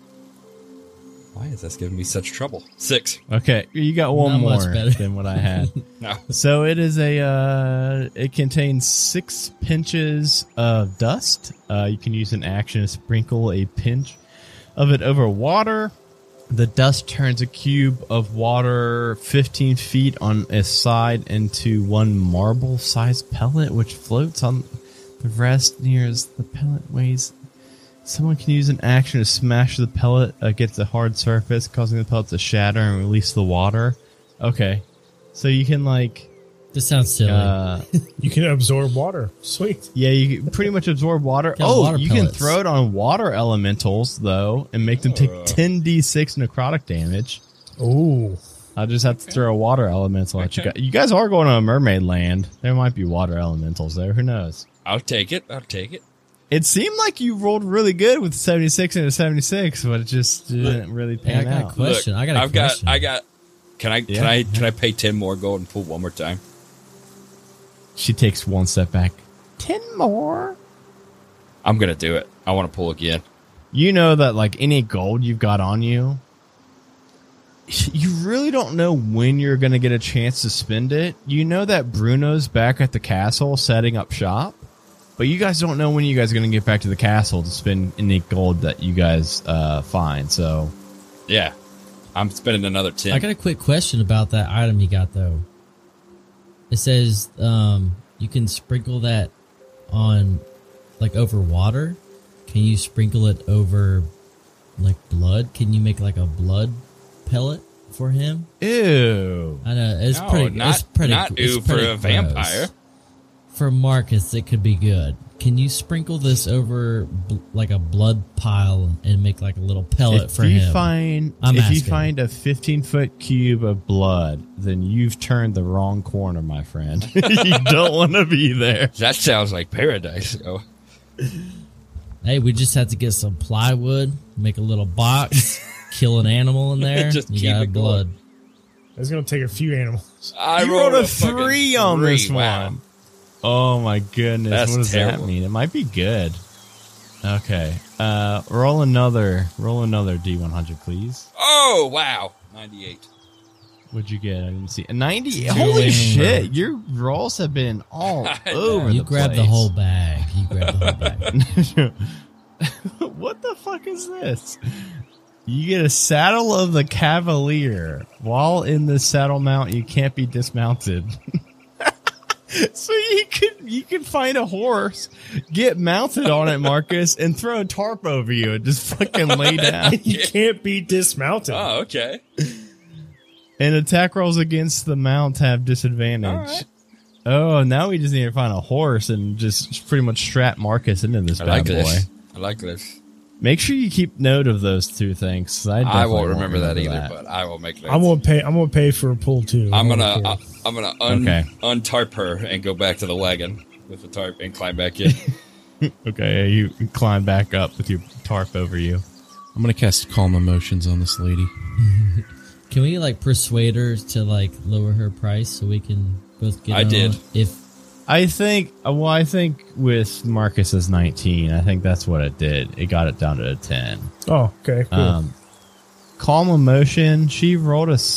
Why is this giving me such trouble? Six. Okay, you got one Not more much better. than what I had. No. So it is a uh it contains six pinches of dust. Uh you can use an action to sprinkle a pinch of it over water. The dust turns a cube of water fifteen feet on a side into one marble-sized pellet, which floats on the rest near as the pellet weighs. Someone can use an action to smash the pellet against a hard surface, causing the pellet to shatter and release the water. Okay. So you can, like, This sounds silly. uh, You can absorb water. Sweet. yeah, you can pretty much absorb water. Got Oh, water you pellets. can throw it on water elementals, though, and make them take ten d six necrotic damage. Ooh. I'll just have to throw a water elemental at you guys. You guys are going to a mermaid land. There might be water elementals there. Who knows? I'll take it. I'll take it. It seemed like you rolled really good with seventy-six and a seventy-six, but it just didn't really Hey, I pan got a out. question. I got a I've question. got. I got. Can I? Can Yeah. I? Can I pay ten more gold and pull one more time? She takes one step back. Ten more? I'm gonna do it. I want to pull again. You know that, like, any gold you've got on you, you really don't know when you're going to get a chance to spend it. You know that Bruno's back at the castle setting up shop, but you guys don't know when you guys are going to get back to the castle to spend any gold that you guys uh, find. So, Yeah, I'm spending another ten. I got a quick question about that item you got though. It says um, you can sprinkle that on like over water. Can you sprinkle it over like blood? Can you make like a blood pellet for him. Ew. I know it's No, pretty. not it's pretty. not it's ew for pretty a gross. vampire. For Marcus, it could be good. Can you sprinkle this over bl- like a blood pile and make like a little pellet If for you him? find I'm if you asking. find a fifteen foot cube of blood, then you've turned the wrong corner, my friend. You don't want to be there. That sounds like paradise. Oh, Hey, we just have to get some plywood, make a little box, kill an animal in there. Just you keep got it blood. It's gonna take a few animals. I You rolled, rolled a fucking three on three. this Wow. one. Oh my goodness! That's what does terrible. that mean? It might be good. Okay, uh, roll another. Roll another D one hundred, please. Oh wow, ninety-eight. What'd you get? I didn't see. A ninety. Holy shit! Your rolls have been all over You the grab place. the whole bag. You grab the whole bag. What the fuck is this? You get a saddle of the Cavalier. While in the saddle mount, you can't be dismounted. So you could you could find a horse, get mounted on it, Marcus, and throw a tarp over you and just fucking lay down. You can't be dismounted. Oh, okay. And attack rolls against the mount have disadvantage. All right. Oh, now we just need to find a horse and just pretty much strap Marcus into this I bad like boy. this. I like this. Make sure you keep note of those two things. 'Cause I, I definitely won't remember that either, that. but I will make it. I'm gonna pay. I'm gonna pay for a pull too. I'm I don't gonna. care. I, I'm gonna un, Okay. untarp her and go back to the wagon with the tarp and climb back in. Okay, you climb back up with your tarp over you. I'm gonna cast calm emotions on this lady. Can we like persuade her to like lower her price so we can both get? I on? did. If I think. Well, I think with Marcus's nineteen, I think that's what it did. It got it down to a ten. Oh, okay. Cool. Um, calm emotion. She rolled a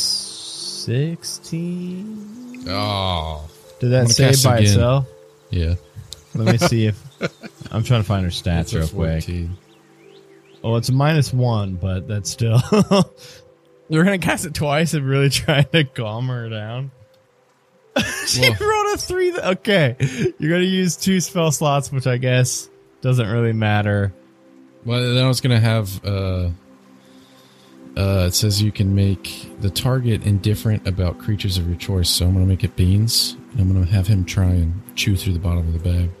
sixteen. Oh, Did I'm that gonna say cast by again. itself? yeah. Let me see if I'm trying to find her stats It's a real quick. fourteen. Oh, it's a minus one, but that's still. We're gonna cast it twice and really try to calm her down. She Well- rolled a three. Th- okay, you're gonna use two spell slots, which I guess doesn't really matter. Well, then I was gonna have. Uh, uh, it says you can make the target indifferent about creatures of your choice, so I'm gonna make it beans, and I'm gonna have him try and chew through the bottom of the bag.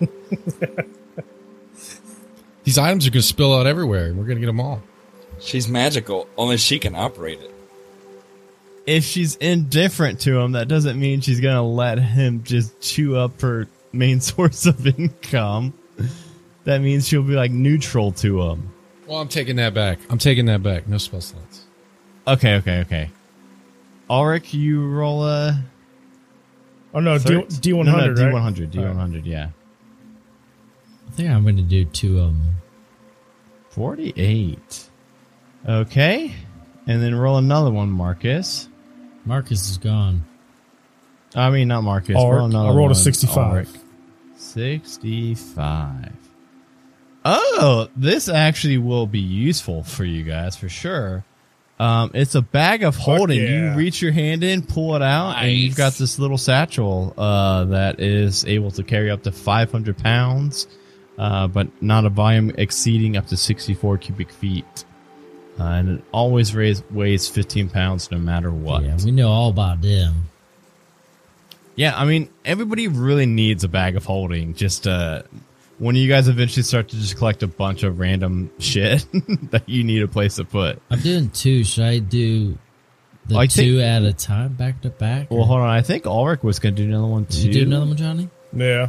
These items are gonna spill out everywhere, and we're gonna get them all. She's magical. Only she can operate it. If she's indifferent to him, that doesn't mean she's gonna let him just chew up her main source of income. That means she'll be like neutral to him. Well, I'm taking that back. I'm taking that back. No spell slots. Okay, okay, okay. Ulrich, you roll a oh no, D thirteen? D one No, no, hundred. D one hundred, D one hundred, yeah. I think I'm going to do two of them. forty-eight. Okay. And then roll another one, Marcus. Marcus is gone. I mean, not Marcus. Ulrich. Roll another I rolled a one, sixty-five. Ulrich. sixty-five. Oh, this actually will be useful for you guys for sure. Um, it's a bag of holding. yeah. You reach your hand in, pull it out, and you've got this little satchel uh, that is able to carry up to five hundred pounds, uh, but not a volume exceeding up to sixty-four cubic feet. Uh, and it always weighs, weighs fifteen pounds no matter what. Yeah, we know all about them. Yeah, I mean, everybody really needs a bag of holding. Just uh, when you guys eventually start to just collect a bunch of random shit that you need a place to put. I'm doing two. Should I do the I two think- at a time, back to back? Well, hold on. I think Ulrich was going to do another one Did too. you do another one, Johnny? Yeah.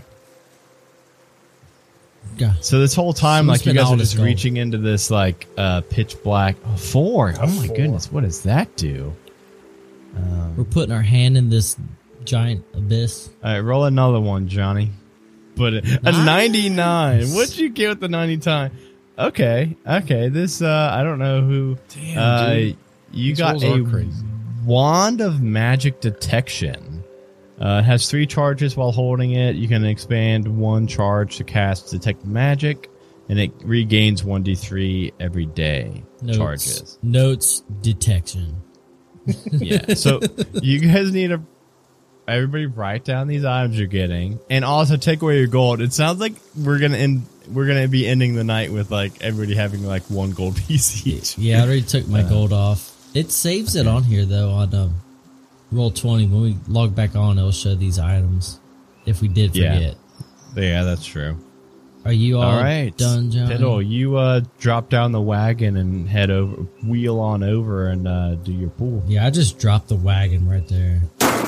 Yeah. So this whole time, So we like you spent guys all are this just gold. reaching into this like uh, pitch black oh, four. Oh my four. goodness, what does that do? We're putting our hand in this giant abyss. All right, roll another one, Johnny. But a, a ninety-nine. What'd you get with the ninety-nine? Okay, okay. This uh, I don't know who. Damn, uh, dude. You These got rolls a are crazy. wand of magic detection. Uh, it has three charges while holding it. You can expand one charge to cast detect magic, and it regains one d three every day. Notes, Charges. Notes detection. Yeah. So you guys need to everybody write down these items you're getting, and also take away your gold. It sounds like we're gonna end. We're gonna be ending the night with like everybody having like one gold piece each. Yeah, I already took my Uh, gold off. It saves it on here though on um, Roll twenty. When we log back on, it'll show these items. If we did Yeah. forget. Yeah, that's true. Are you all, All right, done, Johnny? Piddle, you uh, drop down the wagon and head over, wheel on over and uh, do your pool. Yeah, I just dropped the wagon right there.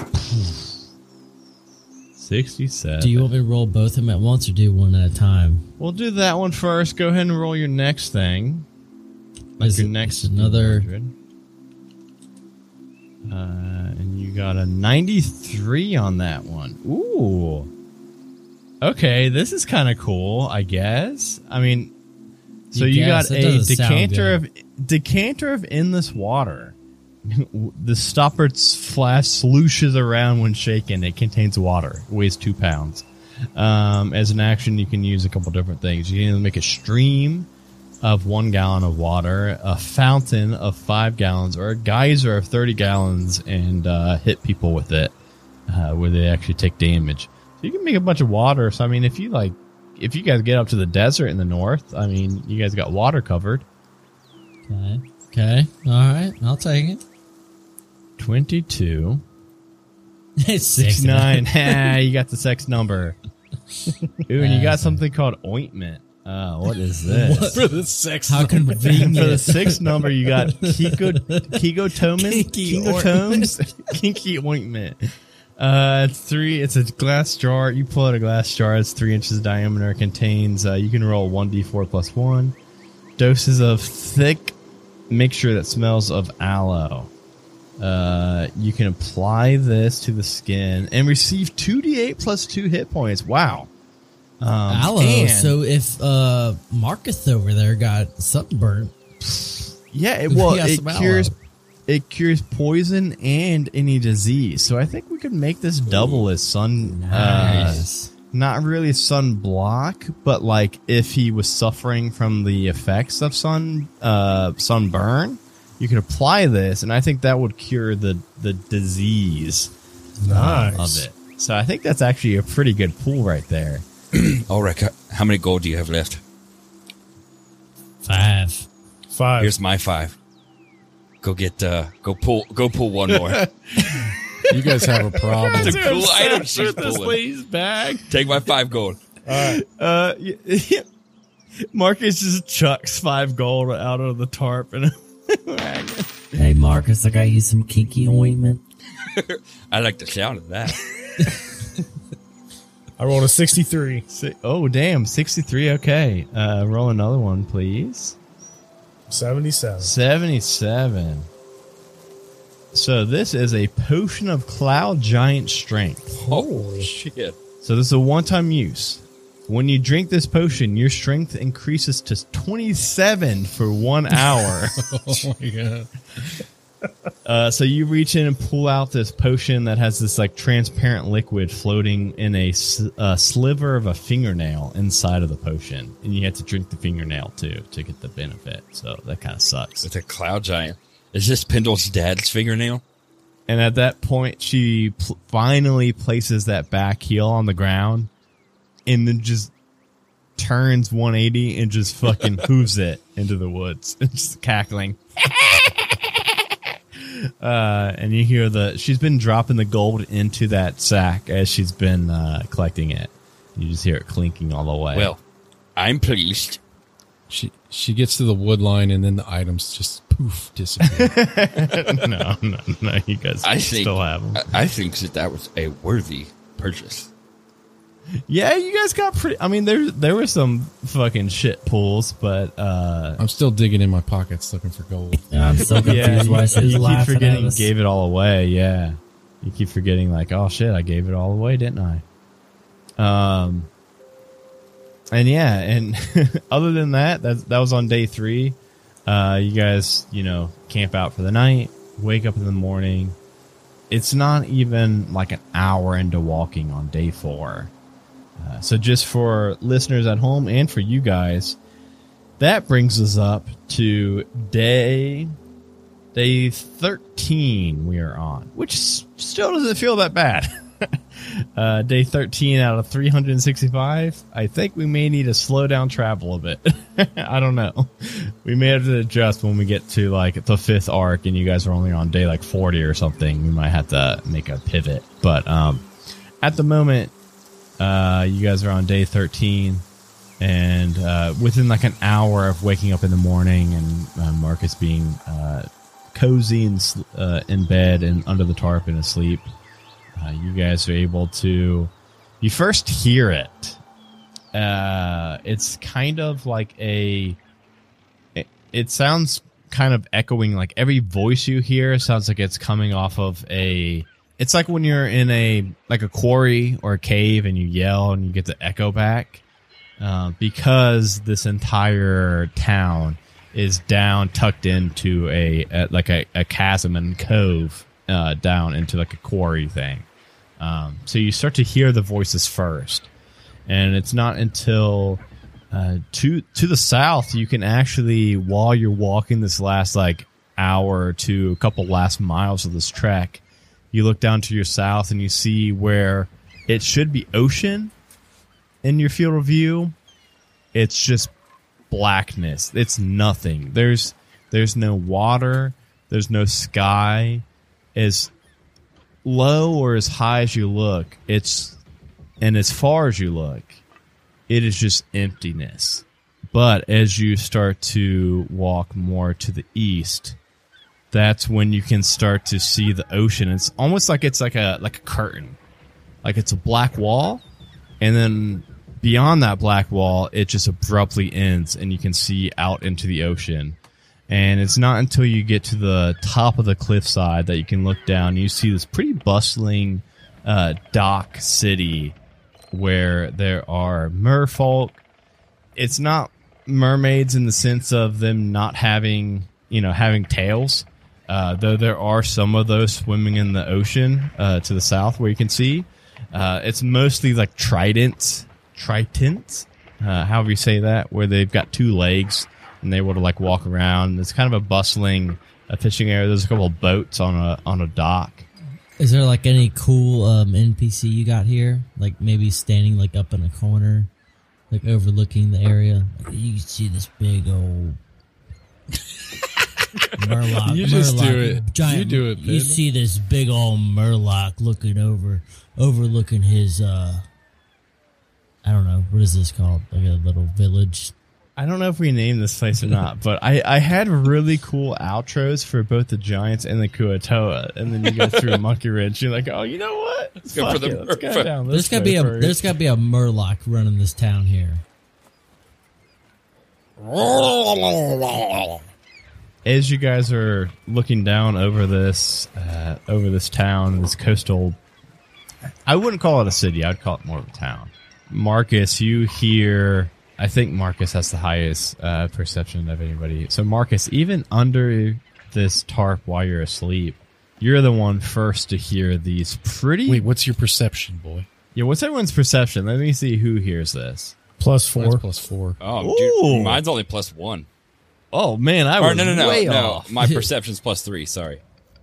sixty-seven. Do you want me to roll both of them at once or do one at a time? We'll do that one first. Go ahead and roll your next thing. Like Is your it- next it's another- two hundred. Uh, and you got a ninety-three on that one. Ooh. Okay, this is kind of cool, I guess. I mean, so You you, guess? got That a doesn't sound decanter of decanter of endless water. The stopper flask slooshes around when shaken. It contains water. It weighs two pounds. Um, as an action, you can use a couple different things. You can either make a stream of one gallon of water, a fountain of five gallons, or a geyser of thirty gallons and uh, hit people with it uh, where they actually take damage. So you can make a bunch of water. So, I mean, if you like, if you guys get up to the desert in the north, I mean, you guys got water covered. Okay. Okay. All right. I'll take it. twenty-two. It's sixty-nine. Ha, you got the sex number. Ooh, and you got Uh, something called ointment. Uh, what is this? For the sex. How For the convenient. sixth number, you got Kiko Kiko Toman, Kinky Kinko Tomes, Kinky ointment. Uh, it's three. It's a glass jar. You pull out a glass jar. It's three inches diameter. Contains. Uh, you can roll one d four plus one doses of thick mixture that smells of aloe. Uh, you can apply this to the skin and receive two d eight plus two hit points. Wow. Um, Aloe. and- So if uh, Marcus over there got sunburned, Yeah, it, well, He has it some aloe. cures it cures poison and any disease. So I think we could make this double as sun. Uh, nice. not really sunblock, but like if he was suffering from the effects of sun uh, sunburn, you could apply this, and I think that would cure the the disease uh, Nice. of it. So I think that's actually a pretty good pool right there. Ulrich, how many gold do you have left? Five. Five. Here's my five. Go get, uh, go pull, go pull one more. You guys have a problem. It's a cool item she's this pulling. lady's bag. Take my five gold. Uh, y- Marcus just chucks five gold out of the tarp and Hey, Marcus, I got you some kinky ointment. I like the sound of that. I rolled a sixty-three. Si- oh, damn. sixty-three. Okay. Uh, roll another one, please. seventy-seven. seventy-seven. So this is a potion of cloud giant strength. Oh, shit. So this is a one-time use. When you drink this potion, your strength increases to twenty-seven for one hour. Oh my god. Uh, so you reach in and pull out this potion that has this like transparent liquid floating in a, s- a sliver of a fingernail inside of the potion, and you have to drink the fingernail too to get the benefit. So that kind of sucks. It's a cloud giant. Is this Pendle's dad's fingernail? And at that point, she pl- finally places that back heel on the ground, and then just turns one eighty and just fucking hooves it into the woods, just cackling. Uh, and you hear the, she's been dropping the gold into that sack as she's been uh, collecting it. You just hear it clinking all the way. Well, I'm pleased. She she gets to the wood line and then the items just poof disappear. no, no, no, you guys I think, still have them. I, I think that that was a worthy purchase. Yeah, you guys got pretty, I mean, there, there were some fucking shit pulls, but, uh, I'm still digging in my pockets looking for gold. I'm so confused yeah, why you, she's you keep laughing at forgetting you us. gave it all away. Yeah. You keep forgetting like, oh shit, I gave it all away, didn't I? Um, and yeah, and other than that, that, that was on day three. Uh, you guys, you know, camp out for the night, wake up in the morning. It's not even like an hour into walking on day four. Uh, so just for listeners at home and for you guys, that brings us up to day day thirteen we are on, which s- still doesn't feel that bad. uh, day thirteen out of three hundred sixty-five. I think we may need to slow down travel a bit. I don't know. we may have to adjust when we get to like the fifth arc, and you guys are only on day like forty or something. We might have to make a pivot, but um, at the moment, uh, you guys are on day thirteen, and uh, within like an hour of waking up in the morning and uh, Marcus being uh, cozy and uh, in bed and under the tarp and asleep, uh, you guys are able to. You first hear it. Uh, it's kind of like a. It, it sounds kind of echoing. Like every voice you hear sounds like it's coming off of a. It's like when you're in a like a quarry or a cave and you yell and you get the echo back, uh, because this entire town is down, tucked into a, a like a, a chasm and cove, uh, down into like a quarry thing. Um, so you start to hear the voices first, and it's not until uh, to to the south you can actually, while you're walking this last like hour or two, a couple last miles of this trek, you look down to your south and you see where it should be ocean in your field of view. It's just blackness. It's nothing. There's there's no water. There's no sky. As low or as high as you look, it's and as far as you look, it is just emptiness. But as you start to walk more to the east, that's when you can start to see the ocean. It's almost like it's like a like a curtain. Like it's a black wall, and then beyond that black wall, it just abruptly ends and you can see out into the ocean. And it's not until you get to the top of the cliffside that you can look down and you see this pretty bustling uh, dock city where there are merfolk. It's not mermaids in the sense of them not having, you know, having tails, uh, though there are some of those swimming in the ocean uh, to the south where you can see. Uh, it's mostly like tridents, tritents, uh, however you say that, where they've got two legs and they're able to like walk around. It's kind of a bustling uh, fishing area. There's a couple of boats on a on a dock. Is there like any cool um, N P C you got here? Like maybe standing like up in a corner, like overlooking the area. Like, you can see this big old Murloc. You just Murloc, do it. Giant, You do it, You Ben. see this big old Murloc looking over, overlooking his. uh I don't know, what is this called? Like a little village. I don't know if we named this place or not, but I, I had really cool outros for both the Giants and the Kuatoa, and then you go through Monkey Ridge. You're like, oh, you know what? Let's go for the Let's go Murph. down There's this gotta way be a first. there's gotta be a Murloc running this town here. As you guys are looking down over this uh, over this town, this coastal, I wouldn't call it a city. I'd call it more of a town. Marcus, you hear. I think Marcus has the highest uh, perception of anybody. So Marcus, even under this tarp while you're asleep, you're the one first to hear these pretty. Wait, what's your perception, boy? Yeah, what's everyone's perception? Let me see who hears this. Plus Mine's four. plus four. Oh, Ooh. dude, mine's only plus one. Oh man, I Or was no, no, no, way no. off. My perception's plus three. Sorry.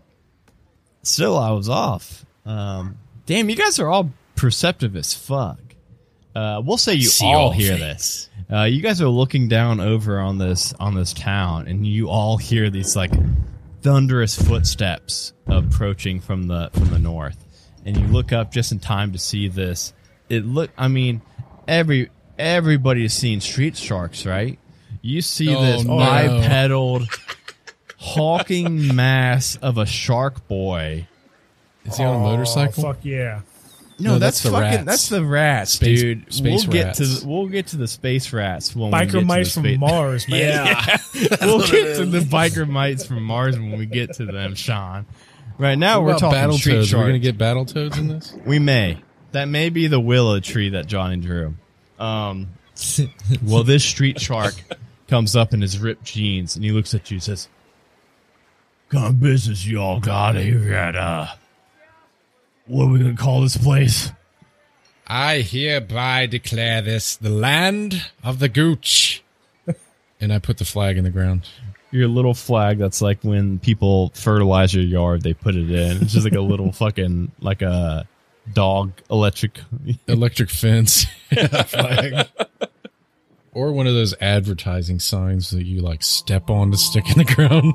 Still, I was off. Um, damn, you guys are all perceptive as fuck. Uh, we'll say you See all all hear things. this. Uh, you guys are looking down over on this on this town, and you all hear these like thunderous footsteps approaching from the from the north. And you look up just in time to see this. It look, I mean, every everybody has seen Street Sharks, right? You see Oh, this no. bipedal hulking mass of a shark boy. Is he on a motorcycle? Oh, fuck yeah. No, No, that's, that's the fucking rats. that's the rats, Space- dude. space we'll get rats. to we'll get to the space rats when we Biker get to mice the from spa- Mars, man. Yeah, we'll get to the biker mites from Mars when we get to them, Sean. Right now What we're about talking battle street toads. We're sharks. gonna get battle toads in this. We may. That may be the willow tree that Johnny drew. Um, well, this street shark comes up in his ripped jeans and he looks at you and says, "What kind of business you all got here at uh, what are we gonna call this place?" I hereby declare this the land of the gooch. And I put the flag in the ground. Your little flag that's like when people fertilize your yard, they put it in. It's just like a little fucking, like a dog electric. Electric fence flag. Or one of those advertising signs that you like step on to stick in the ground.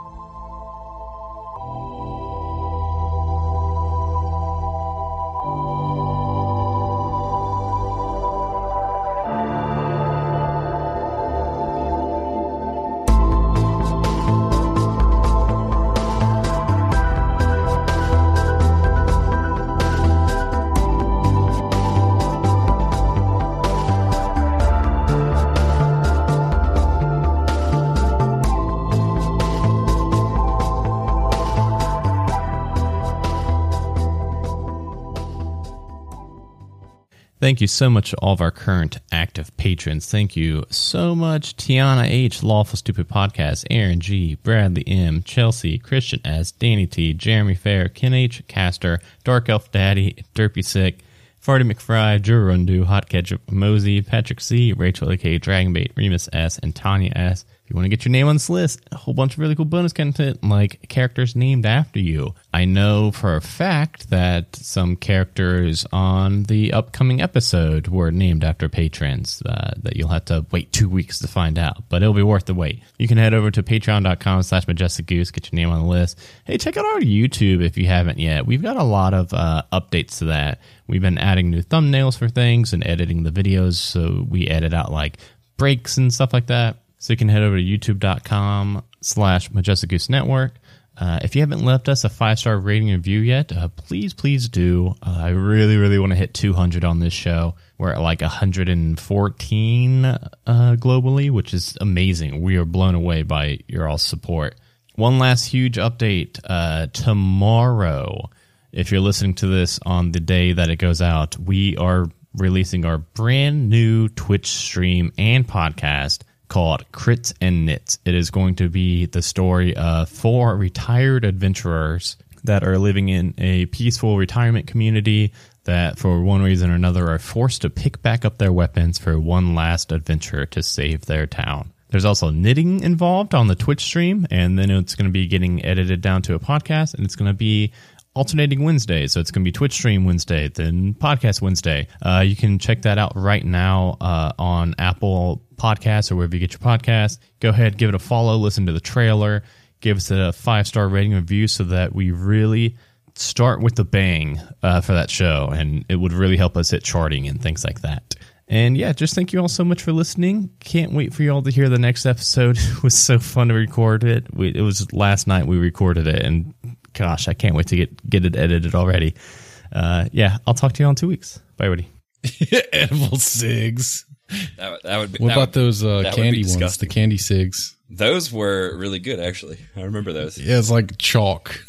Thank you so much to all of our current active patrons. Thank you so much, Tiana H, Lawful Stupid Podcast, Aaron G, Bradley M, Chelsea, Christian S, Danny T, Jeremy Fair, Ken H, Caster, Dark Elf Daddy, Derpy Sick, Farty McFry, Drew Rundu, Hot Ketchup, Mosey, Patrick C, Rachel A K, Dragonbait, Remus S, and Tanya S. If you want to get your name on this list, a whole bunch of really cool bonus content like characters named after you. I know for a fact that some characters on the upcoming episode were named after patrons uh, that you'll have to wait two weeks to find out, but it'll be worth the wait. You can head over to patreon.com slash majestic goose, get your name on the list. Hey, check out our YouTube if you haven't yet. We've got a lot of uh, updates to that. We've been adding new thumbnails for things and editing the videos, so we edit out like breaks and stuff like that. So you can head over to youtube.com slash Majestic Goose Network. Uh, if you haven't left us a five-star rating and review yet, uh, please, please do. Uh, I really, really want to hit two hundred on this show. We're at like one hundred fourteen uh, globally, which is amazing. We are blown away by your all support. One last huge update. Uh, tomorrow, if you're listening to this on the day that it goes out, we are releasing our brand new Twitch stream and podcast called Crits and Knits. It is going to be the story of four retired adventurers that are living in a peaceful retirement community that, for one reason or another, are forced to pick back up their weapons for one last adventure to save their town. There's also knitting involved on the Twitch stream, and then it's going to be getting edited down to a podcast, and it's going to be alternating Wednesdays. So it's going to be Twitch stream Wednesday, then podcast Wednesday. Uh, you can check that out right now uh, on Apple Podcasts or wherever you get your podcasts. Go ahead, give it a follow, listen to the trailer, give us a five-star rating review so that we really start with the bang uh, for that show, and it would really help us hit charting and things like that. And yeah, just thank you all so much for listening. Can't wait for you all to hear the next episode. It was so fun to record it. We, it was last night we recorded it, and gosh, I can't wait to get, get it edited already. Uh, yeah, I'll talk to you all in two weeks. Bye, everybody. Edible cigs. That, that would be. What that about would, those uh, that candy would be ones? The disgusting. candy cigs. Those were really good, actually. I remember those. Yeah, it's like chalk.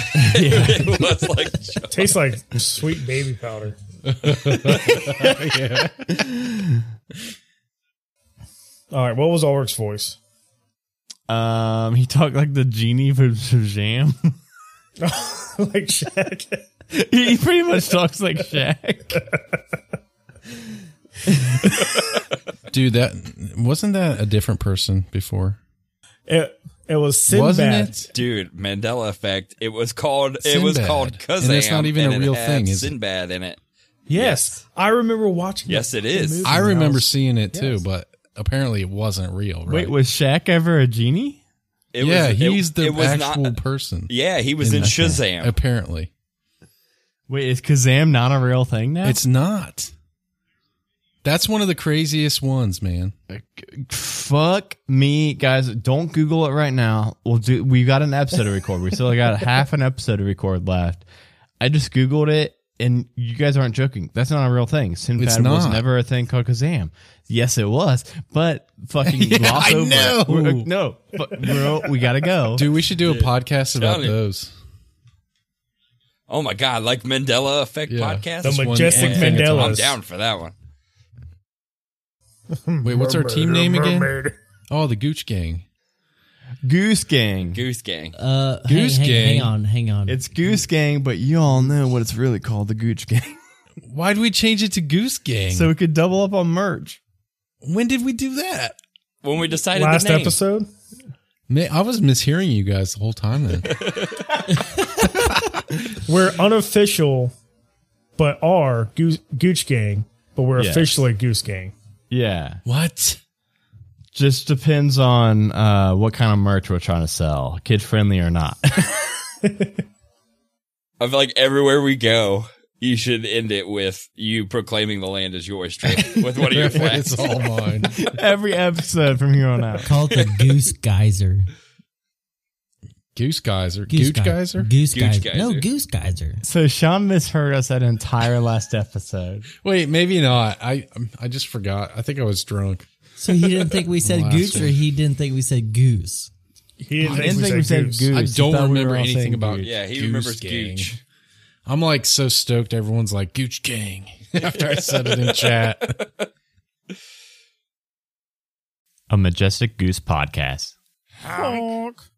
It was like Tastes like sweet baby powder. Yeah. All right, what was Ulrich's voice? Um, he talked like the genie from Shazam. Like Shaq. He pretty much talks like Shaq. Dude, that wasn't that a different person before? It it was Sinbad. Wasn't it? dude, Mandela effect. It was called. It was Sinbad. called Kazam, And that's not even a and it real had thing, is it? Sinbad in it. Yes, I remember watching. Yes, that it is. movie I when remember was- seeing it too, Yes. but apparently it wasn't real, right? Wait, was Shaq ever a genie? It yeah, was, he's it, the it was actual not, person. Yeah, he was in that thing, Shazam. Apparently. Wait, is Kazam not a real thing now? It's not. That's one of the craziest ones, man. Fuck me, guys. Don't Google it right now. We'll do. We got an episode to record. We still got half an episode to record left. I just Googled it, and you guys aren't joking. That's not a real thing. Sinbad It's was not. never a thing called Kazam. Yes, it was, but fucking Yeah, gloss I over know. it. We're- uh, no, but, bro, we gotta go. Dude, we should do a podcast about Tell you. those. Oh my god, like Mandela effect Yeah. podcast. The Just one- Majestic one thing at a time. I'm Mandelas. down for that one. Wait, what's our team name again? Mermaid. Oh, the Gooch Gang. Goose Gang. Goose Gang. Uh, Goose hang, hang, Gang. hang on, hang on. It's Goose Gang, but you all know what it's really called, the Gooch Gang. Why'd we change it to Goose Gang? So we could double up on merch. when did we do that? When we decided Last the name. episode. Man, I was mishearing you guys the whole time then. We're unofficial, but are Goose, Gooch Gang, but we're Yes. officially Goose Gang. Yeah. What? Just depends on uh, what kind of merch we're trying to sell, kid friendly or not. I feel like everywhere we go, you should end it with you proclaiming the land is yours, Trip, with one of your flags. It's all mine. Every episode from here on out. Call it the Goose Geyser. Goose Geyser. Goose Gooch Geyser? Goose Gooch Geyser. No, Geyser. Goose Geyser. So Sean misheard us that entire last episode. Wait, maybe not. I I just forgot. I think I was drunk. So he didn't think we said Last Gooch, or one. he didn't think we said Goose? He didn't I think didn't we think we said said goose. goose. I He don't thought we remember were all anything saying about goose. Yeah, he Goose remembers Gang. Gooch. I'm like so stoked. Everyone's like Gooch Gang after I said it in chat. A Majestic Goose podcast. Honk.